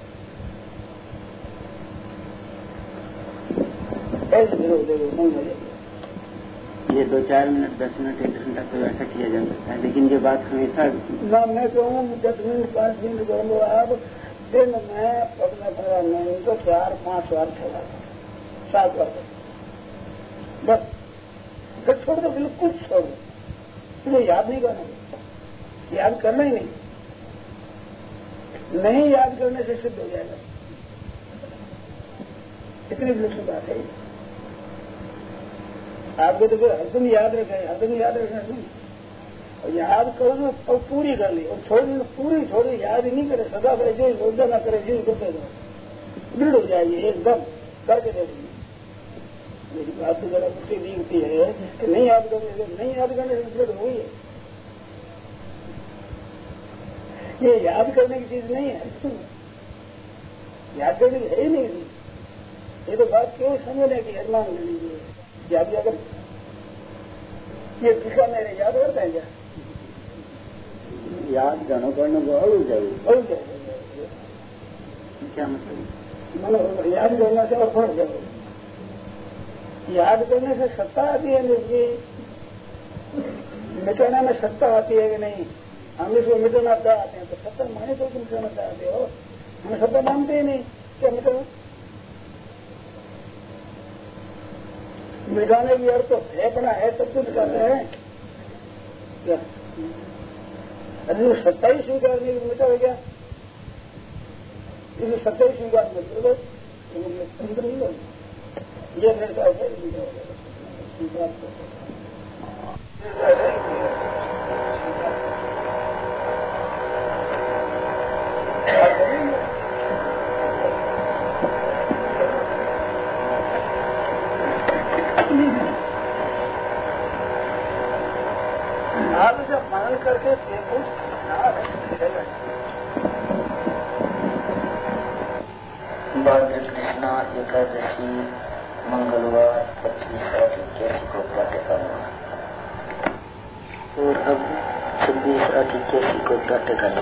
ये 2-4 मिनट 10 मिनट 1 घंटा तो ऐसा किया जा सकता है, लेकिन ये बात हमेशा मैं कहूँ 10 मिनट 5 मिनट करूँगा आप दिन में अपना 15 मिनट तो 4-5 बार खेला 7 बार बस फिर छोड़ दो बिल्कुल छोड़ दो तुझे याद नहीं करना याद करना ही नहीं याद करने से सिद्ध हो जाएगा। इतनी विलक्षण बात है आपको तो हरदम याद रखें हरदम याद रखना नहीं और याद करो और पूरी कर ली और छोड़ी पूरी छोड़ी याद ही नहीं करे सदा करे जो रोजा ना करे जो करते जाओ दृढ़ हो जाएगी एकदम करके देखेंगे। मेरी बात तो जरा मुझसे दिखती है कि नहीं याद करने नहीं याद करने से दृढ़ हुई है। ये याद करने की चीज नहीं है याद करने की है ही नहीं। ये तो बात क्यों समझने की है मान लीजिए याद अगर ये दिशा मेरे याद करते हैं क्या याद जानो करने बहुत जाए क्या मतलब याद करने से और फर्क जाओ याद करने से सत्ता आती है नहीं मिटाने में सत्ता आती है कि नहीं? हम इसको मिटाना चाहते हैं तो सत्ता माने तो मिटाना चाहते हो हम सत्ता मानते ही नहीं क्या मिटाना मिटाने की अर्थ तो फेंकना है तब तो मिटाते हैं क्या? अरे सत्ता ही स्वीकार नहीं मिटा हो गया इसलिए सत्ता ही स्वीकार नहीं हो ये मेरे ख्याल आप जब मनन करके देखो भाद्र कृष्णा एकादशी मंगलवार 25/8/81 को प्रातःकाल और अब 26/8/81 को प्रातःकाल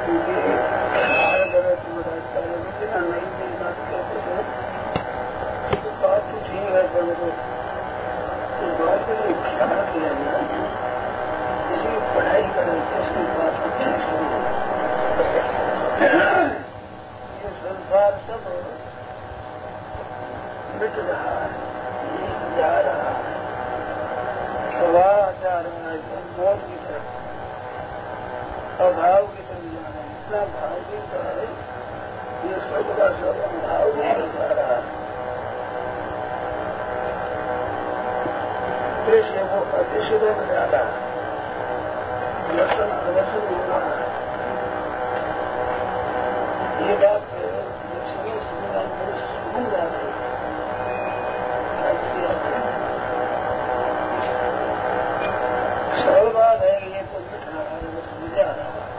पढ़ाई करें ये संसार सब मिट रहा है, जा रहा है, जा रहा है, मौत की तरफ, अभाव की तरफ जा रहा है। इतना भाव की तरह ये सब का सब अभाव में जा रहा है। उद्देश्य वो अतिशय में जा रहा है, दर्शन अदर्शन हो रहा है। ये बात लक्ष्मी संविधान सुन जा रही है। सरल बात है, ये तो मिट रहा है, वो समझा रहा है।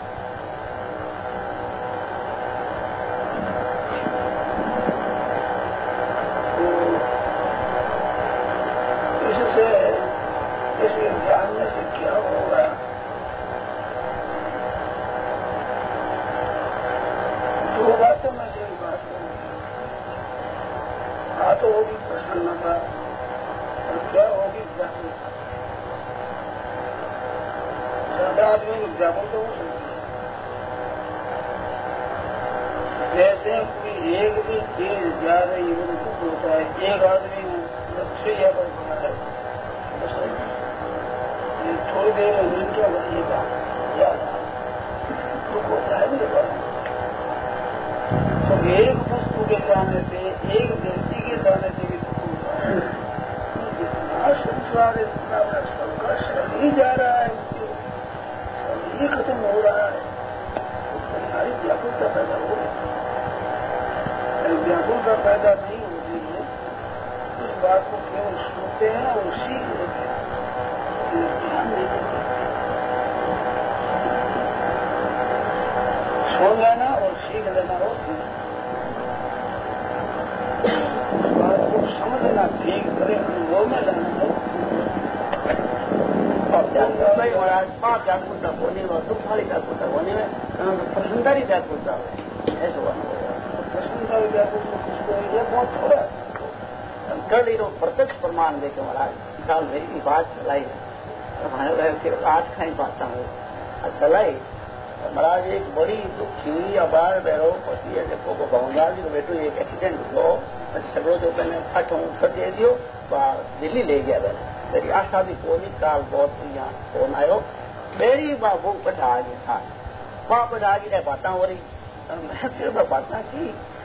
तो इससे इसे जानने से क्या होगा? दो बातों में से एक बात होगी, तो होगी प्रसन्नता और क्या होगी व्याकुलता। ज्यादा आदमी में व्याकुल तो हो सकती है। जैसे कोई एक भी चीज ज्यादा जीवन दुख होता है, एक आदमी में लक्ष्य या पर बना है, ये थोड़ी देर में मिनटों बनेगा ज्यादा दुख होता है मेरे पास। तो एक वस्तु के जाने से, एक व्यक्ति के जाने से भी दुख होता है। जितना संसार इतना बड़ा सबका शरीर जा रहा है, शरीर खत्म हो रहा है, तो तुम्हारी व्याकुलता पैदा हो रही है। व्याकुलता पैदा नहीं होती है, उस बात को केवल सुनते हैं और सीख लेते हैं, ध्यान नहीं देते। सुन लेना और सीख लेना होती है, बात को समझना, ठीक करे, अनुभव में लाना है। और पाप व्याकुलता होने और दुख वाली व्याकुलता होने में प्रसन्नता ही व्याकुलता ऐसा हुआ। प्रसन्नता व्याकुलता किसको है? बहुत थोड़ा कल ही लोग प्रत्यक्ष प्रमाण देखे महाराज साल मेरी बात चलाई है, 8 खाई पाता हूँ चलाई महाराज। एक बड़ी दुखी अबार बहरो पति है, देखो वो भवनलाल जी को बेटो एक एक्सीडेंट हुआ, सगड़ो जो कहने फट हूँ फट दे दियो, दिल्ली ले गया मैंने। मेरी आशा भी कोई काल बहुत यहाँ फोन आयो, मेरी वो बैठा आ गया था, वहाँ बैठा आ गई बातें हो रही, मैं फिर बातें की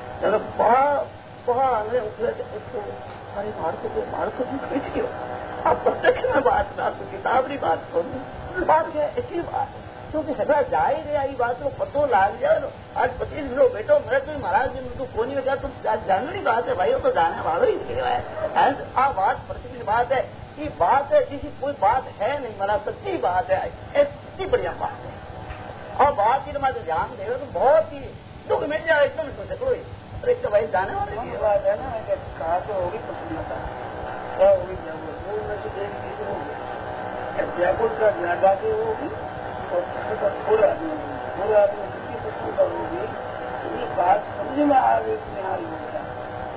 उसको अरे मार को खींच गयो। आप प्रत्यक्ष में बात में आपको किताब की बात करूँ, बात क्या ऐसी बात है, क्योंकि सदा जा ही रहा ये बात को पतो लाग जाए। आज 25 किलो बेटो मेरे तो महाराज जी तो कोनी वजह तो जानने बात है भाई, वो तो जाने वालों ही है। आ बात प्रत्यक्ष बात है, ये बात है किसी कोई बात है नहीं, मेरा सच्ची बात है, इतनी बढ़िया बात है। और बात की मैं ध्यान देगा तो बहुत ही दुख मिट जाए, एकदम सोचे कोई अरे तो भाई जाने वाले की बात है ना। कहा तो होगी प्रसन्नता, क्या होगी व्याकुल में से एक चीज होगी, व्याकुलता ज्यादा की होगी और प्रसन्नता पूरा आदमी कितनी प्रसन्नता होगी। ये बात समझ में आ गई, निहाल हो गया,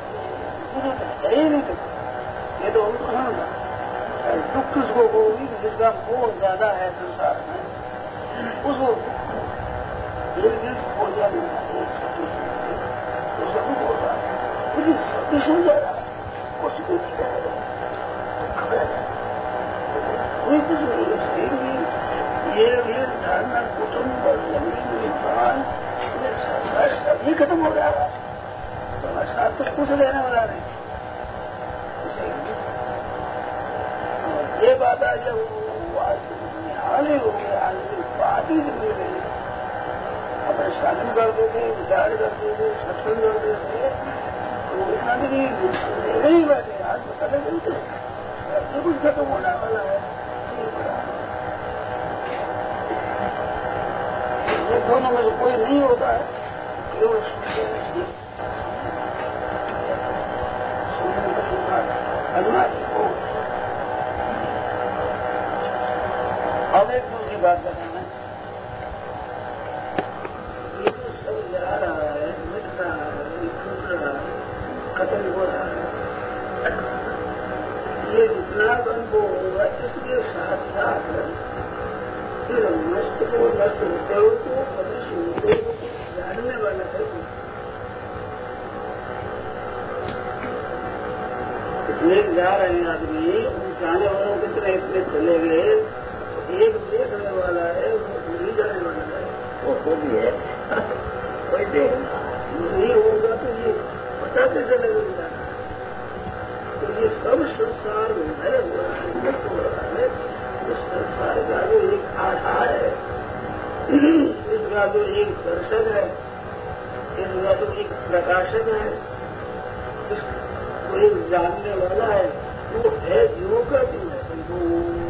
नहीं तो ये तो दुख किसको होगी जिसका मोह ज्यादा है संसार में, उसको एक दिन हो जाएगा, सब होता है, मुझे सब कुछ हो जाएगा, कुछ भी नहीं करेगा, कोई कुछ नहीं। ये धारणा कुटुंब और जमीन प्राण सभी खत्म हो जाएगा, तो साथ तो कुछ लेने वाला नहीं। ये बात आज हाल ही हो गया, बात ही नहीं रही। अपने शादी कर देते, विचार कर देते, सत्संग कर देते, तो इतना भी नहीं बैठे। आज बताने चलते सब कुछ खत्म होने वाला है। ये दोनों में से कोई नहीं होता है, केवल अब एक दूसरी बात बताना, जा रहा है, मिट रहा है, छूट रहा है, खत्म हो रहा है, ये जितना अनुभव होगा इसके साथ साथ फिर नष्ट को नष्ट होते हो तो मनुष्य होते हो जानने वाला है। इतने जा रहे हैं आदमी, उन जाने वालों कितने इतने चले गए, एक देखने वाला है, वो भूल जाने वाला है, वो भी है। कोई देख नहीं होगा तो ये पता कैसे लगेगा? तो ये सब संसार में है, हो रहा है। उस संसार का जो एक आधार है, इसका जो एक दर्शन है, इसका जो एक प्रकाशन है, इसको एक जानने वाला है, वो है जीवों का जीव है।